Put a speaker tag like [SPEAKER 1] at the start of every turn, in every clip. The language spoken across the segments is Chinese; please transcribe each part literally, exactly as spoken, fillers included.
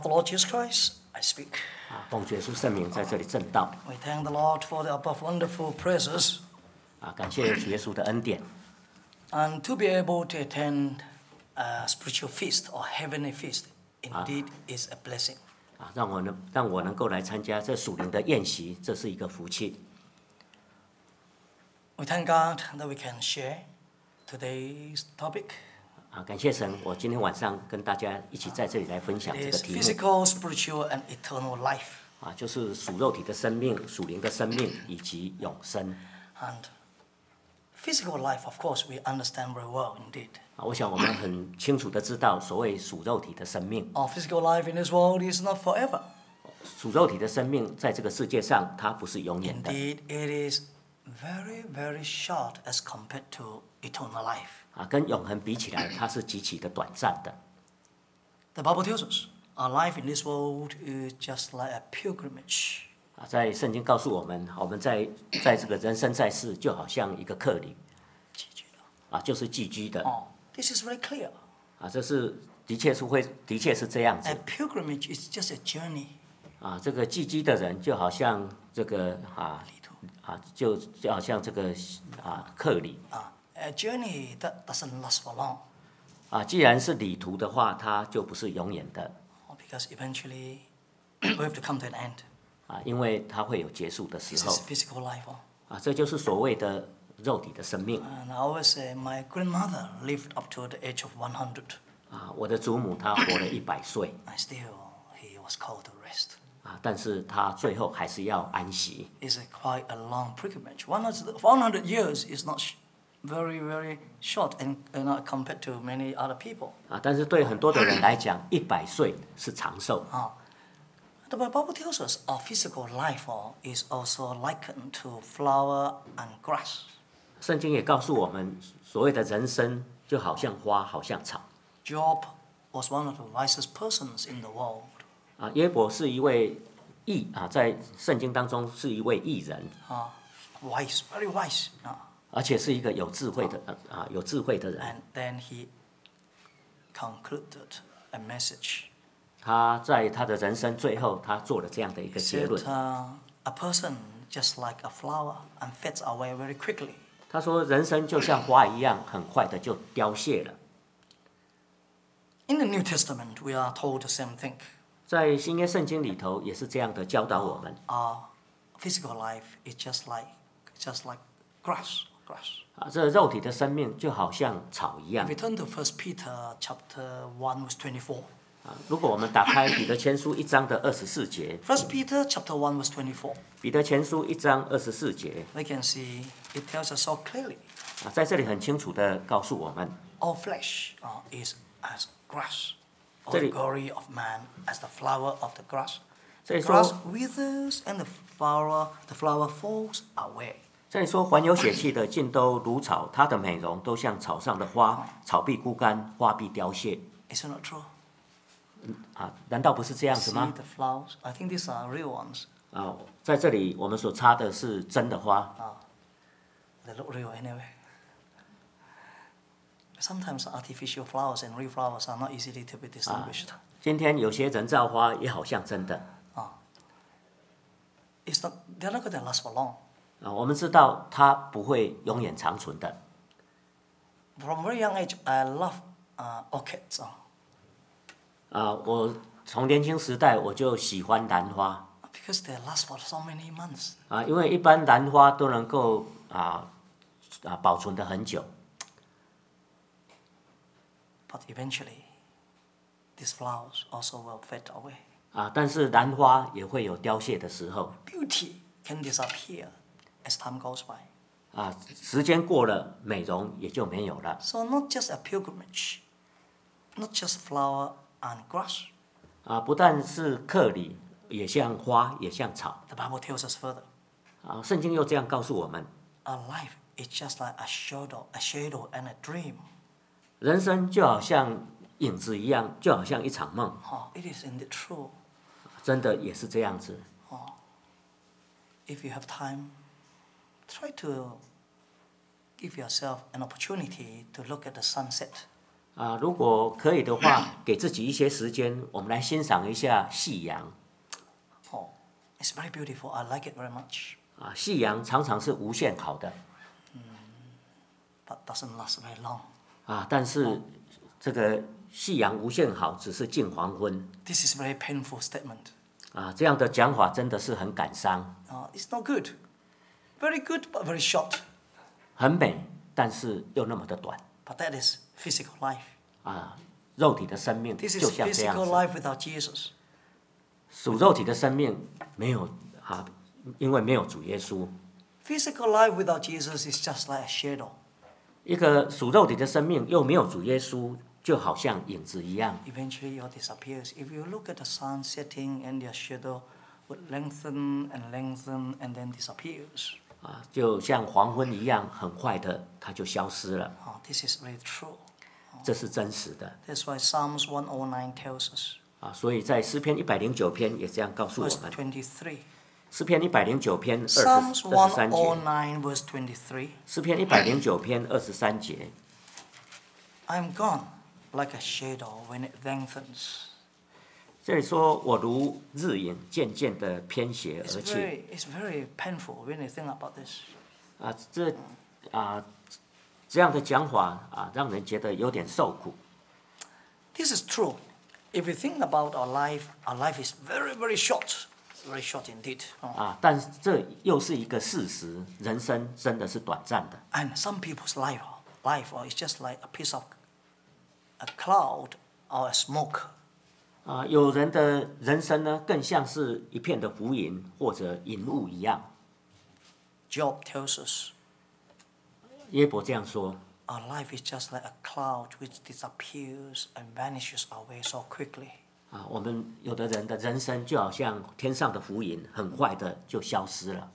[SPEAKER 1] The Lord Jesus Christ, I speak.
[SPEAKER 2] 啊，奉主耶稣圣名在这里正道
[SPEAKER 1] We thank the Lord for the above wonderful praises
[SPEAKER 2] 啊，感谢主耶稣的恩典
[SPEAKER 1] and to be able to attend a spiritual feast or heavenly feast indeed is a blessing.
[SPEAKER 2] 啊，让我能让我能够来参加这属灵的宴席，这是一个福气
[SPEAKER 1] We thank God that we can share today's topic.
[SPEAKER 2] 啊，感谢神，我今天晚上跟大家一起在这里来分享
[SPEAKER 1] It
[SPEAKER 2] 这个
[SPEAKER 1] is
[SPEAKER 2] 题目
[SPEAKER 1] physical, spiritual, and eternal life.
[SPEAKER 2] 啊，就是属肉体的生命、属灵的生命以及永生
[SPEAKER 1] And physical life, of course, we understand very well indeed.
[SPEAKER 2] 啊。我想我们很清楚的知道，所谓属肉体的生命，
[SPEAKER 1] Our physical life in this world is not forever.
[SPEAKER 2] 属肉体的生命在这个世界上它不是永远的
[SPEAKER 1] Indeed, it is very, very short as compared to eternal life.
[SPEAKER 2] 啊，跟永恒比起来，它是极其的短暂的
[SPEAKER 1] The Bible tells us our life in this world is just like a pilgrimage.
[SPEAKER 2] 啊。在圣经告诉我们，我们在在这个人生在世，就好像一个客旅啊，就是寄居的
[SPEAKER 1] Oh, this is very clear.
[SPEAKER 2] 啊，这是的确是会，的确是这样子
[SPEAKER 1] A pilgrimage is just a journey.
[SPEAKER 2] 啊。这个寄居的人就好像这个啊啊，就就好像这个啊客旅
[SPEAKER 1] Uh, a journey that doesn't last for long.
[SPEAKER 2] 啊。既然是旅途的话，它就不是永远的
[SPEAKER 1] Because eventually we have to come to an end.
[SPEAKER 2] 啊，因为它会有结束的时
[SPEAKER 1] This
[SPEAKER 2] 候
[SPEAKER 1] is physical life. Oh.
[SPEAKER 2] 啊。这就是所谓的肉体的生命
[SPEAKER 1] And I always say my grandmother lived up to the age of one hundred.
[SPEAKER 2] 啊。我的祖母她活了一百岁
[SPEAKER 1] And still he was called to rest.
[SPEAKER 2] 啊，但是她最后还是要安息
[SPEAKER 1] It's a quite a long pilgrimage. one hundred years is not sh- very, very short and uh, not compared to many other people.
[SPEAKER 2] 啊。但是对很多的人来讲，一百岁是长寿
[SPEAKER 1] The Bible tells us our physical life oh, is also likened to flower and grass.
[SPEAKER 2] 圣经也告诉我们，所谓的人生就好像花，好像草
[SPEAKER 1] Job was one of the wisest persons in the world.
[SPEAKER 2] 啊。约伯是一位义啊，在圣经当中是一位义人，
[SPEAKER 1] Uh, wise, very wise. Uh,
[SPEAKER 2] 而且是一个有智慧的呃啊有智慧的人。
[SPEAKER 1] and then he concluded a message.
[SPEAKER 2] 他在他的人生最后，他做了这样的一
[SPEAKER 1] He
[SPEAKER 2] 个结
[SPEAKER 1] said,
[SPEAKER 2] 论。
[SPEAKER 1] uh, a person just like a flower and fades away very quickly.
[SPEAKER 2] 他说，人生就像花一样，很快的就凋谢了。
[SPEAKER 1] In the New Testament, we are told the same thing.
[SPEAKER 2] 在新约圣经里头也是这样的教导我们
[SPEAKER 1] Our physical life is just like, just like grass. grass.
[SPEAKER 2] 啊，这肉体的生命就好像草一样
[SPEAKER 1] If we turn to First Peter chapter one verse twenty-four.
[SPEAKER 2] 啊。如果我们打开彼得前书一章的二十四节，
[SPEAKER 1] First Peter chapter one verse twenty-four.
[SPEAKER 2] 彼得前书一章二十四节
[SPEAKER 1] We can see it tells us so clearly.
[SPEAKER 2] 啊，在这里很清楚的告诉我们
[SPEAKER 1] All flesh uh, is as grass. All
[SPEAKER 2] 这
[SPEAKER 1] the
[SPEAKER 2] 里
[SPEAKER 1] glory of man as the flower of the grass.
[SPEAKER 2] 这
[SPEAKER 1] The
[SPEAKER 2] 里
[SPEAKER 1] grass
[SPEAKER 2] 说，
[SPEAKER 1] withers and the flower, the flower falls away.
[SPEAKER 2] 这里说，凡有血气的，尽都如草，它的美容都像草上的花，草必枯干，花必凋谢
[SPEAKER 1] Is it not true?
[SPEAKER 2] 啊。难道不是这样子
[SPEAKER 1] See
[SPEAKER 2] 吗？
[SPEAKER 1] the flowers? I think these are real ones.
[SPEAKER 2] 啊，在这里我们所插的是真的花
[SPEAKER 1] They look real anyway. Sometimes artificial flowers and real flowers are not easily to be distinguished.
[SPEAKER 2] 今天有些人造花也好像真的
[SPEAKER 1] It's not, they're not going to last for long.
[SPEAKER 2] 啊。我们知道它不会永远长存的
[SPEAKER 1] From very young age, I love uh, orchids. uh,
[SPEAKER 2] 啊。我从年轻时代我就喜欢兰花
[SPEAKER 1] because they last for so many months.
[SPEAKER 2] 啊，因为一般兰花都能够啊啊保存的很久
[SPEAKER 1] But eventually, these flowers also will fade away.
[SPEAKER 2] 啊，但是兰花也会有凋谢的时候
[SPEAKER 1] Beauty can disappear as time goes by.
[SPEAKER 2] 啊。时间过了，美容也就没有了
[SPEAKER 1] So not just a pilgrimage, not just flower and grass.
[SPEAKER 2] 啊。不但是客里，也像花，也像草
[SPEAKER 1] The Bible tells us further.
[SPEAKER 2] 啊。圣经又这样告诉我们，
[SPEAKER 1] Our life is just like a shadow, a shadow and a dream.
[SPEAKER 2] 人生就好像影子一样，就好像一场梦，
[SPEAKER 1] Oh, it is indeed true.
[SPEAKER 2] 真的也是这样子。
[SPEAKER 1] If you have time, try to give yourself an opportunity to look at the sunset
[SPEAKER 2] 啊，如果可以的话，给自己一些时间，我们来欣赏一下夕阳。
[SPEAKER 1] Oh, it's very beautiful. I like it very much,
[SPEAKER 2] 啊，夕阳常常是无限好的
[SPEAKER 1] but doesn't last very long.
[SPEAKER 2] 啊，但是这个夕阳无限好，只是近黄昏
[SPEAKER 1] This is very painful statement.
[SPEAKER 2] 啊，这样的讲法真的是很感伤，
[SPEAKER 1] Uh, it's not good. Very good, but very short.
[SPEAKER 2] 很美，但是又那么的短
[SPEAKER 1] But that is physical life.
[SPEAKER 2] 啊，肉体的生命
[SPEAKER 1] This
[SPEAKER 2] 就
[SPEAKER 1] is
[SPEAKER 2] 像这样
[SPEAKER 1] physical
[SPEAKER 2] 子，
[SPEAKER 1] life without Jesus.
[SPEAKER 2] 属肉体的生命没有啊，因为没有主耶稣，
[SPEAKER 1] Physical life without Jesus is just like a shadow.
[SPEAKER 2] 一个属肉体的生命又没有主耶稣，就好像影子一样
[SPEAKER 1] Eventually, it disappears. If you look at the sun setting and their shadow would lengthen and lengthen and then disappears.
[SPEAKER 2] 啊，就像黄昏一样，很快的它就消失了，
[SPEAKER 1] Oh, this is very true.
[SPEAKER 2] 这是真实的
[SPEAKER 1] That's why Psalms one oh nine tells us.
[SPEAKER 2] 啊。所以在诗篇一百零九篇也这样告诉我
[SPEAKER 1] Verse
[SPEAKER 2] 们，
[SPEAKER 1] twenty-three.
[SPEAKER 2] 诗篇一百零九篇二十
[SPEAKER 1] Psalms
[SPEAKER 2] 二十三节，
[SPEAKER 1] one oh nine verse twenty-three.
[SPEAKER 2] 诗篇一百零九篇二十三节，
[SPEAKER 1] I am gone like a shadow when it lengthens.
[SPEAKER 2] 这里说我如日影渐渐的偏斜
[SPEAKER 1] It's
[SPEAKER 2] 而去
[SPEAKER 1] very, it's very painful when you think about this.
[SPEAKER 2] 啊，这啊这样的讲法啊，让人觉得有点受苦
[SPEAKER 1] This is true. If you think about our life, our life is very, very short. Very short indeed. Oh.
[SPEAKER 2] 啊，但是这又是一个事实，人生真的是短暂的
[SPEAKER 1] And some people's life, life oh, is just like a piece of a cloud or a smoke.
[SPEAKER 2] 啊。有人的人生呢，更像是一片的浮云或者云雾一样。
[SPEAKER 1] Job tells us
[SPEAKER 2] 耶伯这样说
[SPEAKER 1] our life is just like a cloud which disappears and vanishes away so quickly.
[SPEAKER 2] 啊，我们有的人的人生就好像天上的浮云，很快的就消失了。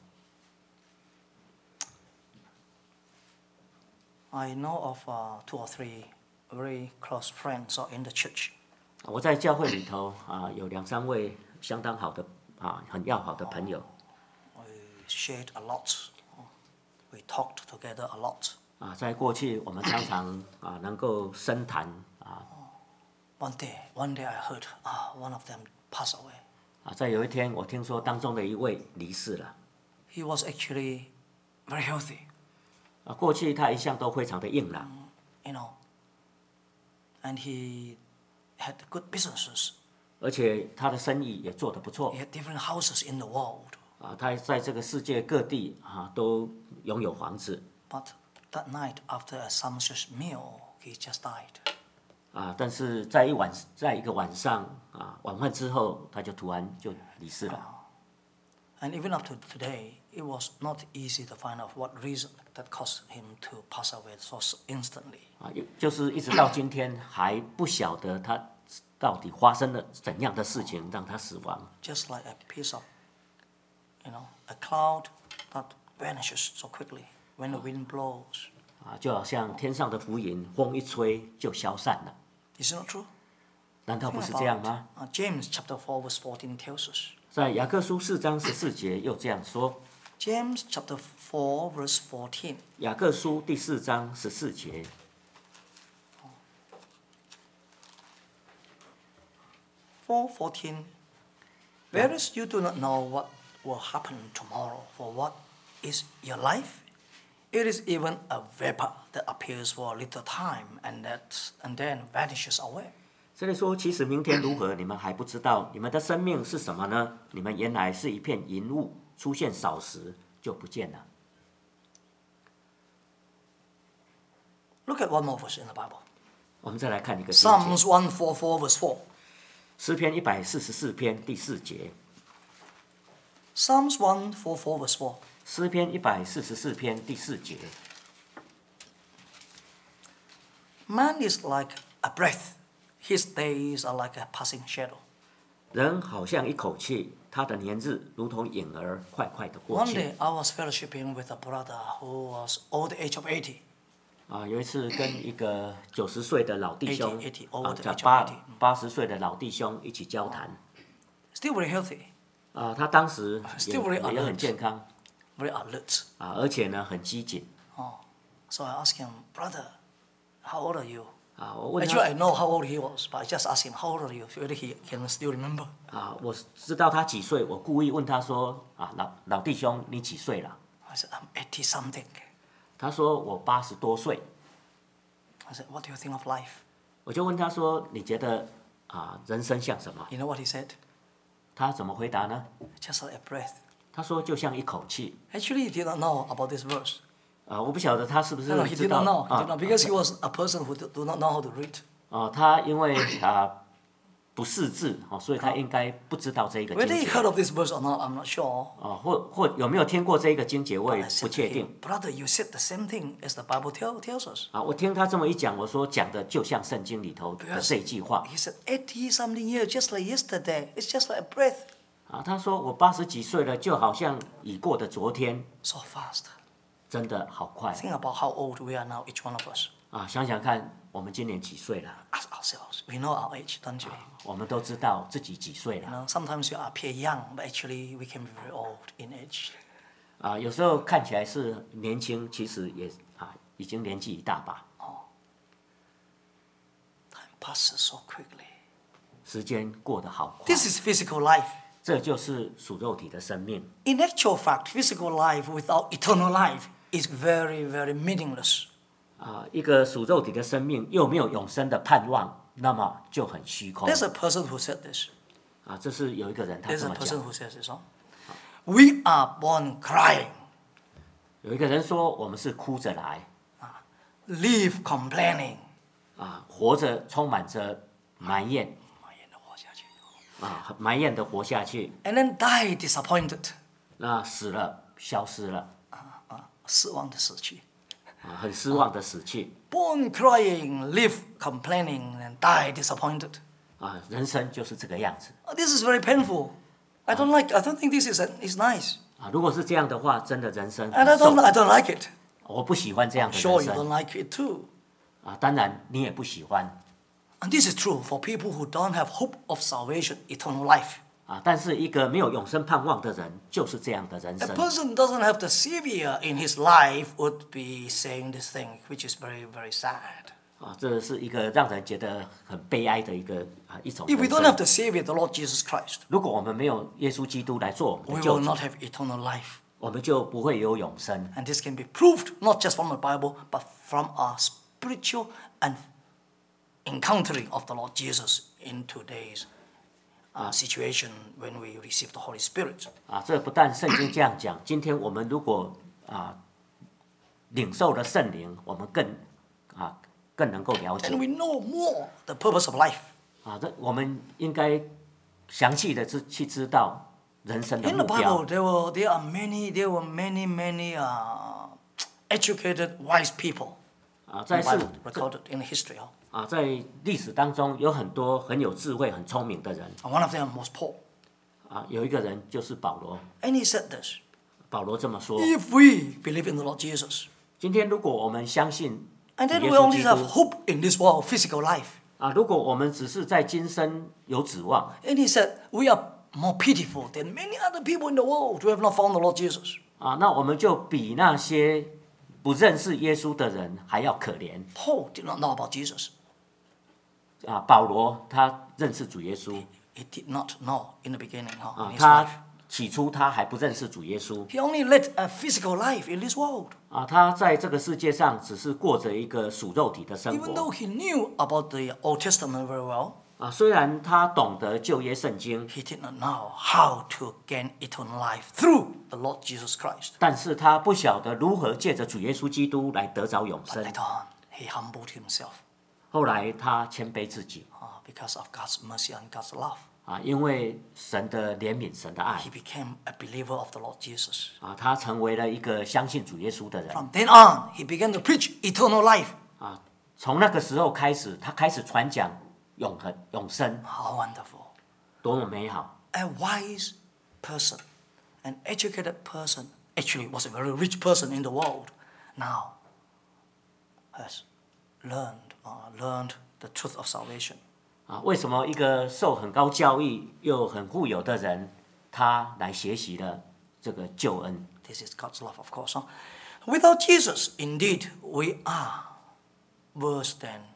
[SPEAKER 1] I know of uh, two or three very close friends or in the church.
[SPEAKER 2] 我在教会里头啊，有两三位相当好的啊，很要好的朋友
[SPEAKER 1] We shared a lot. We talked together a lot.
[SPEAKER 2] 啊，在过去我们常常啊能够深谈啊
[SPEAKER 1] One day, one day I heard ah, one of them pass away.
[SPEAKER 2] 啊，在有一天我听说当中的一位离世了
[SPEAKER 1] He was actually very healthy,
[SPEAKER 2] 啊，过去他一向都非常的硬朗
[SPEAKER 1] you know, and he had good businesses.
[SPEAKER 2] 而且他的生意也做得不错
[SPEAKER 1] He had different houses in the world.
[SPEAKER 2] 啊，他在这个世界各地啊都拥有房子
[SPEAKER 1] But that night, after a sumptuous meal, he just died.
[SPEAKER 2] 啊，但是在一晚在一个晚上啊晚饭之后，他就突然就离世了
[SPEAKER 1] And even up to today, it was not easy to find out what reason that caused him to pass away so instantly.
[SPEAKER 2] 啊，也就是一直到今天还不晓得他到底发生了怎样的事情让他死亡
[SPEAKER 1] Just like a piece of, you know, a cloud that vanishes so quickly when the wind blows.
[SPEAKER 2] 啊，就好像天上的浮云，风一吹就消散了，
[SPEAKER 1] Is it not true?
[SPEAKER 2] 难道
[SPEAKER 1] Think
[SPEAKER 2] 不是
[SPEAKER 1] about
[SPEAKER 2] 这样
[SPEAKER 1] it.
[SPEAKER 2] 吗？
[SPEAKER 1] Uh, James chapter four verse fourteen tells us.
[SPEAKER 2] 在雅各书四章十四节又这样说，
[SPEAKER 1] James chapter four verse fourteen.
[SPEAKER 2] 雅各书第四章十四节，
[SPEAKER 1] four fourteen. Whereas you do not know what will happen tomorrow, for what is your life? It is even a vapor that appears for a little time and that and then vanishes away.
[SPEAKER 2] 这里说，其实明天如何，你们还不知道。你们的生命是什么呢？你们原来是一片云雾，出现少时就不见了。
[SPEAKER 1] Look at one more verse in the Bible.
[SPEAKER 2] 我们再来看一个经节，
[SPEAKER 1] Psalms one forty-four verse four.
[SPEAKER 2] 诗篇一百四十四篇第四节，
[SPEAKER 1] Psalms one forty-four verse four.
[SPEAKER 2] 诗篇一百四十四篇第四节，
[SPEAKER 1] Man is like a breath. His days are like a passing shadow.
[SPEAKER 2] 人好像一口气，他的年日如同影儿，快快的过
[SPEAKER 1] One
[SPEAKER 2] 去。
[SPEAKER 1] day I was fellowshipping with a brother who was old age of eighty.
[SPEAKER 2] 啊，有一次跟一个九十岁的老弟兄，
[SPEAKER 1] 80, 80,
[SPEAKER 2] 啊，
[SPEAKER 1] over
[SPEAKER 2] 叫
[SPEAKER 1] the age of
[SPEAKER 2] 八
[SPEAKER 1] eighty
[SPEAKER 2] 八十岁的老弟兄一起交谈。
[SPEAKER 1] Still very healthy,
[SPEAKER 2] 啊，他当时也
[SPEAKER 1] Still very
[SPEAKER 2] 也
[SPEAKER 1] alert
[SPEAKER 2] 很健康，
[SPEAKER 1] very alert.
[SPEAKER 2] 啊，而且呢很机警。
[SPEAKER 1] So I asked him, brother, how old are you?
[SPEAKER 2] 啊，我问
[SPEAKER 1] Actually,
[SPEAKER 2] 他
[SPEAKER 1] I know how old he was, but I just asked him, how old are you? Whether he can still remember.
[SPEAKER 2] 啊，我知道他几岁，我故意问他说啊，老老弟兄，你几岁了？
[SPEAKER 1] I said, I'm eighty something.
[SPEAKER 2] 他说我八十多岁。
[SPEAKER 1] I said, what do you think of life?
[SPEAKER 2] 我就问他说，你觉得啊，人生像什么？
[SPEAKER 1] You know what he said?
[SPEAKER 2] 他怎么回答呢？
[SPEAKER 1] Just like a breath.
[SPEAKER 2] 他说就像一口气。
[SPEAKER 1] Actually, he did not know about this verse.
[SPEAKER 2] 啊，我不晓得他是不是
[SPEAKER 1] No, no, he
[SPEAKER 2] 知
[SPEAKER 1] did
[SPEAKER 2] 道
[SPEAKER 1] not know. He
[SPEAKER 2] 啊
[SPEAKER 1] did not, because he was a person who do, do not know how to read.
[SPEAKER 2] 哦，他因为啊不识字哦，所以他应该不知道这一个经
[SPEAKER 1] Whether he
[SPEAKER 2] 节
[SPEAKER 1] heard of this verse or not, I'm not sure.
[SPEAKER 2] 哦，或或有没有听过这一个经节，我也
[SPEAKER 1] I
[SPEAKER 2] 不
[SPEAKER 1] said to
[SPEAKER 2] 确
[SPEAKER 1] him,
[SPEAKER 2] 定
[SPEAKER 1] brother, you said the same thing as the Bible tell, tells us.
[SPEAKER 2] 啊。我听他这么一讲，我说讲的就像圣经里头的这一句话
[SPEAKER 1] He said, eighty something years, just like yesterday. It's just like a breath.
[SPEAKER 2] 啊。他说我八十几岁了，就好像已过的昨天，
[SPEAKER 1] So fast.
[SPEAKER 2] 真的好快
[SPEAKER 1] Think about how old we are now, each one of us.
[SPEAKER 2] 啊！想想看，我们今年几岁了？
[SPEAKER 1] Ask ourselves. We know our age, don't we?
[SPEAKER 2] 我们都知道自己几岁
[SPEAKER 1] You
[SPEAKER 2] 了
[SPEAKER 1] know, sometimes we appear young, but actually we can be very old in age.
[SPEAKER 2] 啊。有时候看起来是年轻，其实也啊已经年纪一大把。
[SPEAKER 1] Time passes so quickly.
[SPEAKER 2] 时间过得好快，
[SPEAKER 1] This is physical life.
[SPEAKER 2] 这就是属肉体的生命。
[SPEAKER 1] In actual fact, physical life without eternal life is very, very meaningless.
[SPEAKER 2] 啊，一个属肉体的生命又没有永生的盼望，那么就很虚空。
[SPEAKER 1] There's a person who said this.
[SPEAKER 2] 啊，这是有一个人他
[SPEAKER 1] There's
[SPEAKER 2] 这
[SPEAKER 1] a
[SPEAKER 2] 么
[SPEAKER 1] person
[SPEAKER 2] 讲。
[SPEAKER 1] who says this. Huh? We are born crying,
[SPEAKER 2] 有一个人说我们是哭着来，
[SPEAKER 1] live complaining.
[SPEAKER 2] 啊，活着充满着埋怨，啊，埋怨的活下去，
[SPEAKER 1] And then die disappointed.
[SPEAKER 2] 那死了，消失了，
[SPEAKER 1] 失望的死去。
[SPEAKER 2] 啊，很失望的死去，
[SPEAKER 1] Born crying, live complaining, and die disappointed.
[SPEAKER 2] 啊，人生就是这个样子。
[SPEAKER 1] Oh, this is very painful. I don't like. I don't think this is is nice.
[SPEAKER 2] 啊，如果是这样的话，真的人生
[SPEAKER 1] And I
[SPEAKER 2] 很受
[SPEAKER 1] don't. I don't like it.
[SPEAKER 2] 我不喜欢这样的
[SPEAKER 1] Sure,
[SPEAKER 2] 人
[SPEAKER 1] you
[SPEAKER 2] 生
[SPEAKER 1] don't like it too.
[SPEAKER 2] 啊，当然你也不喜欢
[SPEAKER 1] And this is true for people who don't have hope of salvation, eternal life.
[SPEAKER 2] 啊，但是一个没有永生盼望的人，就是这样的人
[SPEAKER 1] A
[SPEAKER 2] 生
[SPEAKER 1] person doesn't have the Savior in his life would be saying this thing, which is very, very sad.
[SPEAKER 2] 啊，这是一个让人觉得很悲哀的一个啊一种
[SPEAKER 1] If we
[SPEAKER 2] 人
[SPEAKER 1] don't have
[SPEAKER 2] 生。
[SPEAKER 1] the Savior, the Lord Jesus Christ,
[SPEAKER 2] 如果我们没有耶稣基督来做我们
[SPEAKER 1] we
[SPEAKER 2] 的救
[SPEAKER 1] will
[SPEAKER 2] 主
[SPEAKER 1] not，have eternal life.
[SPEAKER 2] 我们就不会有永生
[SPEAKER 1] And this can be proved not just from the Bible, but from our spiritual and encountering of the Lord Jesus in today's uh, situation when we receive the Holy Spirit.
[SPEAKER 2] 啊。这不但圣经这样讲，今天我们如果啊领受了圣灵，我们更啊更能够了
[SPEAKER 1] And
[SPEAKER 2] 解
[SPEAKER 1] we know more the purpose of life.
[SPEAKER 2] 啊。这我们应该详细的知去知道人生的
[SPEAKER 1] In the
[SPEAKER 2] 目标
[SPEAKER 1] Bible, there were there are many there were many many uh, educated wise people
[SPEAKER 2] 啊。
[SPEAKER 1] in
[SPEAKER 2] 在
[SPEAKER 1] the
[SPEAKER 2] 世
[SPEAKER 1] Bible recorded in history. huh?
[SPEAKER 2] 啊，在历史当中有很多很有智慧、很聪明的人
[SPEAKER 1] And one of them was Paul.
[SPEAKER 2] 啊。有一个人就是保罗，
[SPEAKER 1] And he said this:
[SPEAKER 2] 保罗这么说：
[SPEAKER 1] If we believe in the Lord Jesus,
[SPEAKER 2] 今天如果我们相信
[SPEAKER 1] and then
[SPEAKER 2] 耶
[SPEAKER 1] we
[SPEAKER 2] 稣
[SPEAKER 1] only
[SPEAKER 2] 基
[SPEAKER 1] have
[SPEAKER 2] 督
[SPEAKER 1] hope in this world, physical life.
[SPEAKER 2] 啊，如果我们只是在今生有指望
[SPEAKER 1] And he said, we are more pitiful than many other people in the world who have not found the Lord Jesus.
[SPEAKER 2] 啊，那我们就比那些不认识耶稣的人还要可怜
[SPEAKER 1] Paul did not know about Jesus.
[SPEAKER 2] 啊。保罗他认识主耶稣
[SPEAKER 1] He did not know in the beginning huh,
[SPEAKER 2] 啊
[SPEAKER 1] in，his
[SPEAKER 2] 他
[SPEAKER 1] life.
[SPEAKER 2] 起初他还不认识主耶稣
[SPEAKER 1] He only led a physical life in this world.
[SPEAKER 2] 啊，他在这个世界上只是过着一个属肉体的生
[SPEAKER 1] Even though
[SPEAKER 2] 活
[SPEAKER 1] he knew about the Old Testament very well,
[SPEAKER 2] 啊。虽然他懂得旧约圣经，
[SPEAKER 1] he did not know how to gain eternal life through the Lord Jesus Christ.
[SPEAKER 2] 但是他不晓得如何借着主耶稣基督来得着永
[SPEAKER 1] But
[SPEAKER 2] 生。
[SPEAKER 1] later on, he humbled himself
[SPEAKER 2] 后来他谦卑自己
[SPEAKER 1] uh, because of God's mercy and God's love.
[SPEAKER 2] 啊，因为神的怜悯、神的爱
[SPEAKER 1] He became a believer of the Lord Jesus.
[SPEAKER 2] 啊，他成为了一个相信主耶稣的人
[SPEAKER 1] From then on, he began to preach eternal life.
[SPEAKER 2] 啊。从那个时候开始，他开始传讲永恒、永生，
[SPEAKER 1] How wonderful.
[SPEAKER 2] 多么美好！
[SPEAKER 1] A wise person, an educated person, actually was a very rich person in the world, now has learned, uh, learned the truth of salvation.
[SPEAKER 2] 啊，为什么一个受很高教育又很富有的人，他来学习了这个救恩？
[SPEAKER 1] This is God's love, of course. Huh? Without Jesus, indeed, we are worse than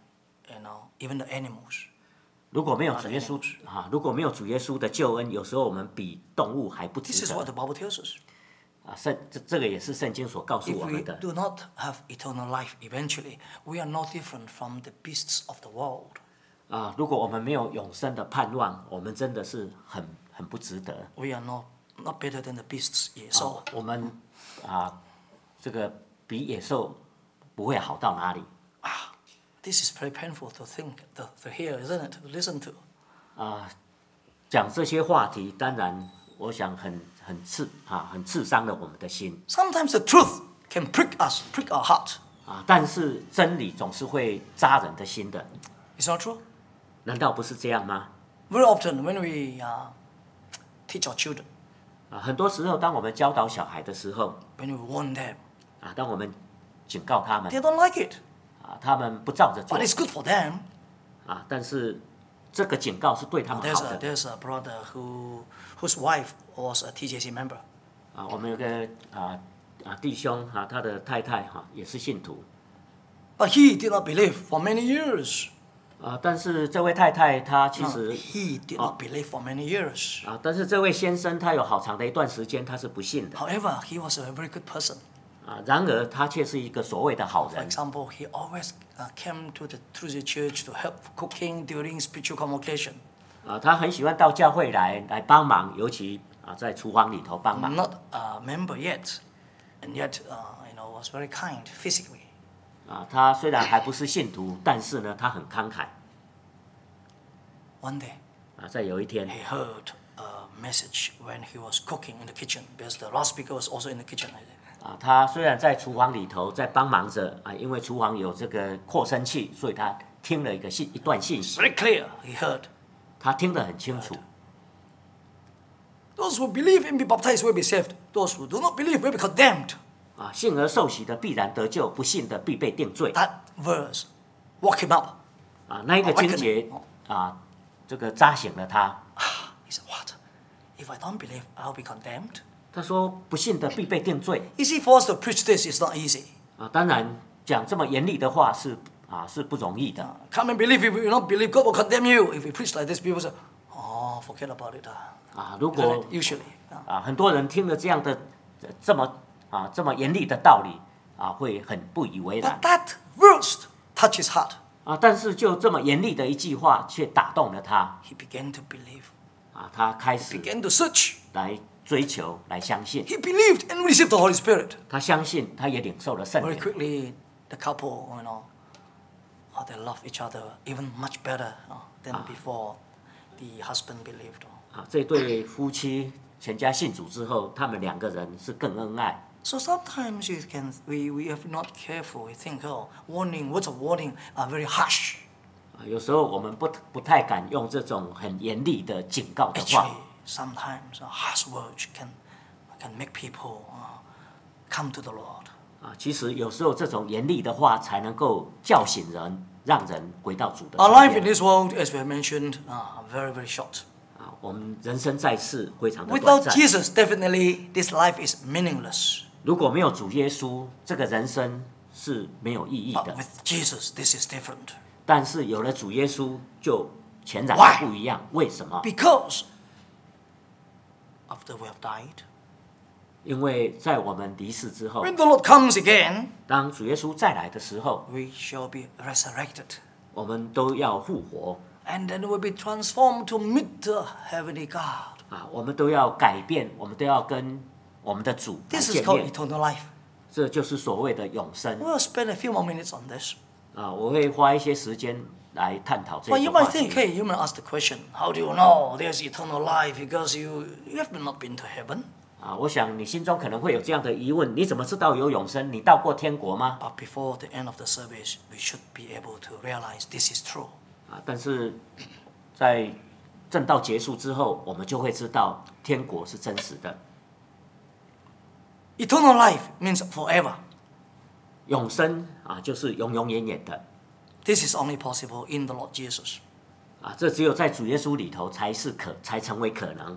[SPEAKER 1] you know, even the animals.
[SPEAKER 2] 如果没有主耶稣啊，如果没有主耶稣的救恩，有时候我们比动物还不
[SPEAKER 1] This
[SPEAKER 2] 值
[SPEAKER 1] is what
[SPEAKER 2] 得
[SPEAKER 1] the Bible tells us.
[SPEAKER 2] 啊。圣这这个也是圣经所告诉
[SPEAKER 1] If
[SPEAKER 2] 我
[SPEAKER 1] we
[SPEAKER 2] 们的
[SPEAKER 1] do not have eternal life eventually, we are no different from the beasts of the world.
[SPEAKER 2] 啊。如果我们没有永生的盼望，我们真的是很很不值得。
[SPEAKER 1] We are not, not better than the beasts, 野兽。
[SPEAKER 2] 我们啊，这个比野兽不会好到哪里。
[SPEAKER 1] This is very painful to think, to, to hear, isn't it? To listen to.
[SPEAKER 2] 啊，讲这些话题，当然我想很很刺啊，很刺伤了我们的心
[SPEAKER 1] Sometimes the truth can prick us, prick our heart.
[SPEAKER 2] 啊。但是真理总是会扎人的心的，
[SPEAKER 1] It's not true.
[SPEAKER 2] 难道不是这样吗？
[SPEAKER 1] Very often when we uh, teach our children,
[SPEAKER 2] 啊，很多时候当我们教导小孩的时候
[SPEAKER 1] when we warn them,
[SPEAKER 2] 啊，当我们警告他们
[SPEAKER 1] they don't like it.
[SPEAKER 2] 啊，他们不照着做
[SPEAKER 1] But it's good for them.
[SPEAKER 2] 啊，但是这个警告是对他们
[SPEAKER 1] There's
[SPEAKER 2] 好
[SPEAKER 1] a,
[SPEAKER 2] 的
[SPEAKER 1] there's a brother who, whose wife was a T J C member.
[SPEAKER 2] 啊。我们有个啊啊弟兄啊，他的太太哈、也是信徒
[SPEAKER 1] But he did not believe for many years.
[SPEAKER 2] 啊，但是这位太太她其
[SPEAKER 1] No,
[SPEAKER 2] 实
[SPEAKER 1] he did not believe for many years.
[SPEAKER 2] 啊，但是这位先生他有好长的一段时间他是不信的
[SPEAKER 1] However, he was a very good person.
[SPEAKER 2] 啊，然而他却是一个所谓的好
[SPEAKER 1] For
[SPEAKER 2] 人
[SPEAKER 1] example, he always uh, came to the, to the church to help cooking during spiritual convocation.
[SPEAKER 2] 啊，他很喜欢到教会来来帮忙，尤其啊在厨房里头帮忙
[SPEAKER 1] Not a member yet, and yet, uh, you know, was very kind physically.
[SPEAKER 2] 啊。他虽然还不是信徒，但是呢他很慷慨
[SPEAKER 1] One day,
[SPEAKER 2] 啊。在有一天
[SPEAKER 1] he heard a message when he was cooking in the kitchen, because the loudspeaker was also in the kitchen.
[SPEAKER 2] 啊，他虽然在厨房里头在帮忙着啊，因为厨房有这个扩声器，所以他听了一个信一段信息，
[SPEAKER 1] Very clear, he heard.
[SPEAKER 2] 他听得很清楚
[SPEAKER 1] Those who believe and be baptized will be saved. Those who do not believe will be condemned.
[SPEAKER 2] 啊。信而受洗的必然得救，不信的必被定罪
[SPEAKER 1] That verse woke him up.
[SPEAKER 2] 啊。那一个经节啊，这个扎醒了他。
[SPEAKER 1] He said, what? If I don't believe, I'll be condemned?
[SPEAKER 2] 他说不信的必被定罪
[SPEAKER 1] You see, for us to preach this is not easy.
[SPEAKER 2] 啊。当然讲这么严厉的话是啊是不容易的
[SPEAKER 1] Come and believe. If you don't believe, God will condemn you. If we preach like this, people say, oh, forget about it.
[SPEAKER 2] 啊。如
[SPEAKER 1] Isn't
[SPEAKER 2] 果
[SPEAKER 1] it? Usually.
[SPEAKER 2] 啊很多人听了这样的这么啊这么严厉的道理啊，会很不以为然
[SPEAKER 1] But that verse touched his heart.
[SPEAKER 2] 啊。但是就这么严厉的一句话，却打动了他
[SPEAKER 1] He began to believe.
[SPEAKER 2] 啊。他开始
[SPEAKER 1] Began to search.
[SPEAKER 2] 来追求，来相信。
[SPEAKER 1] He believed and received the Holy Spirit.
[SPEAKER 2] 他相信，他也领受了圣
[SPEAKER 1] Very
[SPEAKER 2] 灵
[SPEAKER 1] quickly, the couple, you know, oh, they love each other even much better uh, than before the husband believed.
[SPEAKER 2] 啊。这对夫妻全家信主之后，他们两个人是更恩爱
[SPEAKER 1] So sometimes you can, we, we are not careful. We think, oh, warning, words of warning are very harsh.
[SPEAKER 2] 啊。有时候我们不不太敢用这种很严厉的警告的
[SPEAKER 1] Actually,
[SPEAKER 2] 话
[SPEAKER 1] sometimes uh, harsh words can, can make people uh, come to the Lord.
[SPEAKER 2] 啊。其实有时候这种严厉的话才能够叫醒人，让人回到主的
[SPEAKER 1] Our
[SPEAKER 2] 身
[SPEAKER 1] life in
[SPEAKER 2] 边
[SPEAKER 1] this world, as we have mentioned, uh, very, very short.
[SPEAKER 2] 啊。我们人生在世非常的短
[SPEAKER 1] Without
[SPEAKER 2] 暂，
[SPEAKER 1] Jesus, definitely this life is meaningless.
[SPEAKER 2] 如果没有主耶稣，这个人生是没有意义
[SPEAKER 1] But
[SPEAKER 2] 的。
[SPEAKER 1] with Jesus, this is different.
[SPEAKER 2] 但是有了主耶稣，就全然
[SPEAKER 1] Why？
[SPEAKER 2] 的不一样。为什么？
[SPEAKER 1] Because after we have died,
[SPEAKER 2] 因为在我们离世之后，
[SPEAKER 1] when the Lord comes again,
[SPEAKER 2] 当主耶稣再来的时候，
[SPEAKER 1] we shall be resurrected.
[SPEAKER 2] 我们都要复活
[SPEAKER 1] And then we'll be transformed to meet the heavenly God.
[SPEAKER 2] 啊！我们都要改变，我们都要跟我们的主来
[SPEAKER 1] This is
[SPEAKER 2] 见
[SPEAKER 1] called
[SPEAKER 2] 面。
[SPEAKER 1] eternal life.
[SPEAKER 2] 这就是所谓的永生
[SPEAKER 1] We'll spend a few more minutes on this.
[SPEAKER 2] 啊！我会花一些时间来探讨这
[SPEAKER 1] But
[SPEAKER 2] 个
[SPEAKER 1] you
[SPEAKER 2] 话
[SPEAKER 1] might think,
[SPEAKER 2] 题。
[SPEAKER 1] hey, you might ask the question, how do you know there's eternal life? Because you, you have not been to heaven.
[SPEAKER 2] 啊，我想你心中可能会有这样的疑问：你怎么知道有永生？你到过天国吗？
[SPEAKER 1] But before the end of the service, we should be able to realize this is true.
[SPEAKER 2] 啊，但是在正道结束之后，我们就会知道天国是真实的。
[SPEAKER 1] Eternal life means forever.
[SPEAKER 2] 永生啊，就是永永远远的
[SPEAKER 1] This is only possible in the Lord Jesus.
[SPEAKER 2] 啊，这只有在主耶稣里头才是可，才成为可能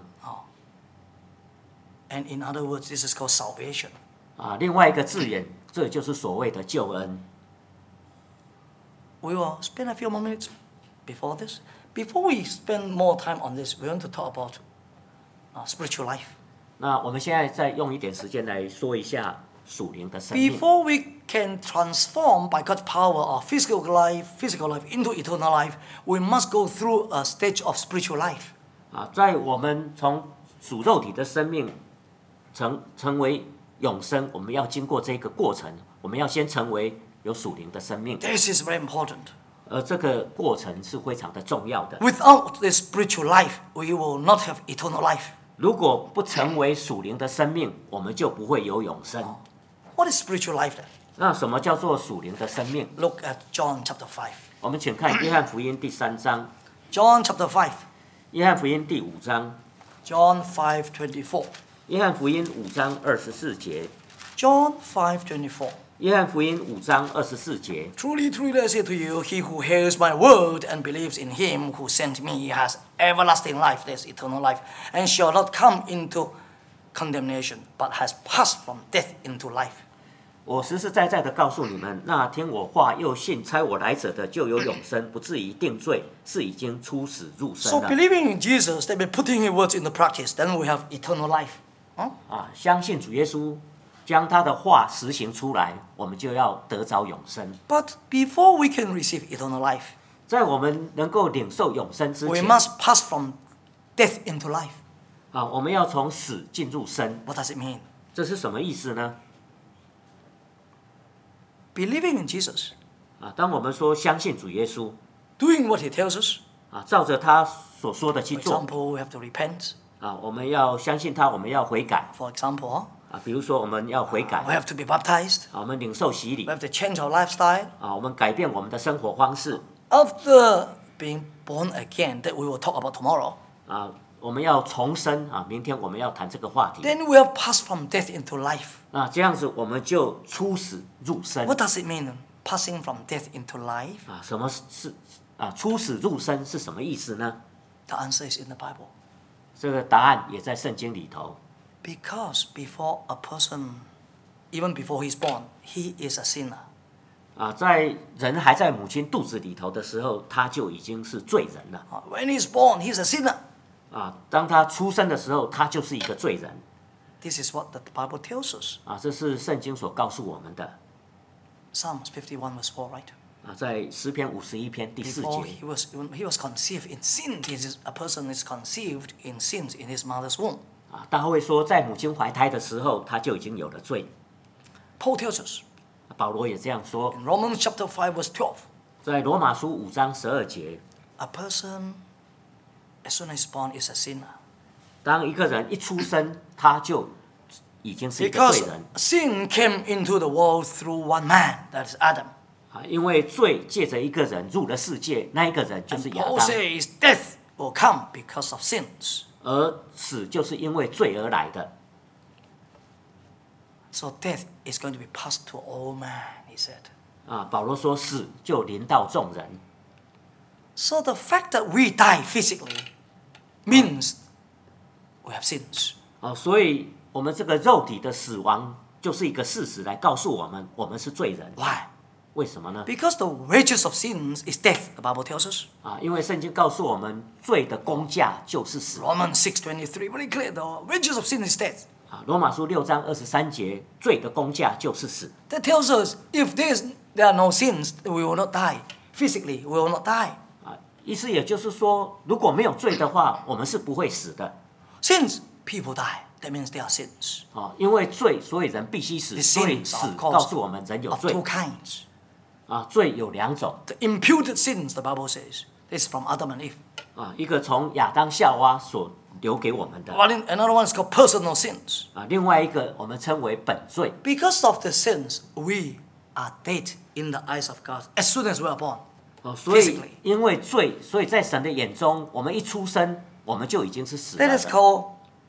[SPEAKER 1] And in other words, this is called salvation.
[SPEAKER 2] 啊。另外一个字眼，这就是所谓的救恩
[SPEAKER 1] we will spend a few more minutes before this. Before we spend more time on this, we want to talk about uh, spiritual life.
[SPEAKER 2] 那我们现在再用一点时间来说一下属灵的生命。
[SPEAKER 1] Before we can transform by God's power our physical life, physical life into eternal life, we must go through a stage of spiritual life.
[SPEAKER 2] 啊，在我们从属肉体的生命成成为永生，我们要经过这个过程，我们要先成为有属灵的生命。
[SPEAKER 1] This is very important.
[SPEAKER 2] 而这个过程是非常的重要的。
[SPEAKER 1] Without this spiritual life, we will not have eternal life.
[SPEAKER 2] 如果不成为属灵的生命，我们就不会有永生。
[SPEAKER 1] What is spiritual life then?
[SPEAKER 2] 那什么叫做属灵的生命？
[SPEAKER 1] Look at John chapter five.
[SPEAKER 2] 我们请看约翰福音第三章，
[SPEAKER 1] John chapter five.
[SPEAKER 2] 约翰福音第五章，
[SPEAKER 1] John five twenty-four.
[SPEAKER 2] 约翰福音五章二十四节，
[SPEAKER 1] John five twenty-four.
[SPEAKER 2] 约翰福音五章二十四节。
[SPEAKER 1] Truly, truly, I say to you, he who hears my word and believes in him who sent me has everlasting life, that is eternal life, and shall not come into condemnation, but has passed from death into life.
[SPEAKER 2] 我实实在在的告诉你们，那听我话又信差我来者的，就有永生，不至于定罪，是已经出死入生
[SPEAKER 1] So
[SPEAKER 2] 了。
[SPEAKER 1] believing in Jesus, that means putting his words into practice, then we have eternal life. Huh?
[SPEAKER 2] 啊，相信主耶稣，将他的话实行出来，我们就要得着永生。
[SPEAKER 1] But before we can receive eternal life,
[SPEAKER 2] 在我们能够领受永生之
[SPEAKER 1] we
[SPEAKER 2] 前，
[SPEAKER 1] must pass from death into life.
[SPEAKER 2] 啊，我们要从死进入生，
[SPEAKER 1] What does it mean?
[SPEAKER 2] 这是什么意思呢？
[SPEAKER 1] Believing in Jesus,
[SPEAKER 2] 啊，当我们说相信主耶稣，
[SPEAKER 1] doing what he tells us.
[SPEAKER 2] 啊，照着他所说的去
[SPEAKER 1] For
[SPEAKER 2] 做，
[SPEAKER 1] example, we have to repent.
[SPEAKER 2] 啊，我们要相信他，我们要悔改，
[SPEAKER 1] For example, huh?
[SPEAKER 2] 啊，比如说我们要悔改，
[SPEAKER 1] we have to be baptized.
[SPEAKER 2] 啊，我们领受洗礼
[SPEAKER 1] We，have to change our lifestyle.
[SPEAKER 2] 啊，我们改变我们的生活方式，
[SPEAKER 1] After being born again, that we will talk about tomorrow,
[SPEAKER 2] 啊，我们要重生，啊，明天我们要谈这个话题，
[SPEAKER 1] then we have passed from death into life.
[SPEAKER 2] 那这样子我们就出死入生，
[SPEAKER 1] What does it mean, passing from death into life?
[SPEAKER 2] 啊，什么是啊出死入生是什么意思呢？
[SPEAKER 1] The answer is in the Bible.
[SPEAKER 2] 这个答案也在圣经里头。
[SPEAKER 1] Because before a person, even before he's born, he is a sinner.
[SPEAKER 2] 啊，在人还在母亲肚子里头的时候，他就已经是罪人了。
[SPEAKER 1] Uh, When he's born, he's a sinner.
[SPEAKER 2] 啊，当他出生的时候，他就是一个罪人。
[SPEAKER 1] This is what the Bible tells us.
[SPEAKER 2] 啊，这是圣经所告诉我们的。
[SPEAKER 1] Psalms fifty-one verse four, right?
[SPEAKER 2] 啊，在诗篇五十一篇第四
[SPEAKER 1] Before
[SPEAKER 2] 节，
[SPEAKER 1] he was, when he was conceived in sin, this is, a person is conceived in sins in his mother's womb.
[SPEAKER 2] 啊，大卫说，在母亲怀胎的时候，他就已经有了罪。
[SPEAKER 1] Paul tells us
[SPEAKER 2] 保罗也这样说，
[SPEAKER 1] in Romans chapter five verse twelve,
[SPEAKER 2] 在罗马书五章十二节，
[SPEAKER 1] a person as soon as born is a sinner.
[SPEAKER 2] 当一个人一出生，他就已经是一个
[SPEAKER 1] Because
[SPEAKER 2] 罪人。
[SPEAKER 1] sin came into the world through one man, that is Adam.
[SPEAKER 2] 啊，因为罪借着一个人入了世界，那一个人就是
[SPEAKER 1] And
[SPEAKER 2] 亚
[SPEAKER 1] Paul
[SPEAKER 2] 当，
[SPEAKER 1] says death will come because of sins.
[SPEAKER 2] 而死就是因为罪而来的。
[SPEAKER 1] So death is going to be passed to all man, he said.
[SPEAKER 2] 啊，保罗说死就临到众人。
[SPEAKER 1] So the fact that we die physically means we have sins.
[SPEAKER 2] 啊，所以我们这个肉体的死亡就是一个事实，来告诉我们我们是罪人。
[SPEAKER 1] Why?
[SPEAKER 2] 为什么呢？
[SPEAKER 1] Because the wages of sins is death, the Bible tells us.
[SPEAKER 2] 啊，因为圣经告诉我们，罪的工价就是死。
[SPEAKER 1] Romans six twenty-three, very clear. The wages of sin is death.
[SPEAKER 2] 啊，罗马书六章二十三节，罪的工价就是死。
[SPEAKER 1] That tells us if there, is, there are no sins, we will not die. Physically, we will not die.
[SPEAKER 2] 啊，意思也就是说，如果没有罪的话，我们是不会死的。
[SPEAKER 1] Since people die, that means there are sins
[SPEAKER 2] 啊，因为罪，所以人必须死，
[SPEAKER 1] The
[SPEAKER 2] 所以
[SPEAKER 1] sins
[SPEAKER 2] 死
[SPEAKER 1] of course
[SPEAKER 2] 告诉我们人有
[SPEAKER 1] of
[SPEAKER 2] 罪。
[SPEAKER 1] two kinds.
[SPEAKER 2] 啊，罪有两种。
[SPEAKER 1] The imputed sins, the Bible says, is from Adam and Eve.
[SPEAKER 2] 啊，一个从亚当夏娃所留给我们的。
[SPEAKER 1] While in- another one is called personal sins.
[SPEAKER 2] 啊，另外一个我们称为本罪。
[SPEAKER 1] Because of the sins, we are dead in the eyes of God as soon as we are born.
[SPEAKER 2] 哦，所以
[SPEAKER 1] Physically.
[SPEAKER 2] 因为罪，所以在神的眼中，我们一出生，我们就已经是死了
[SPEAKER 1] That is
[SPEAKER 2] 的。
[SPEAKER 1] called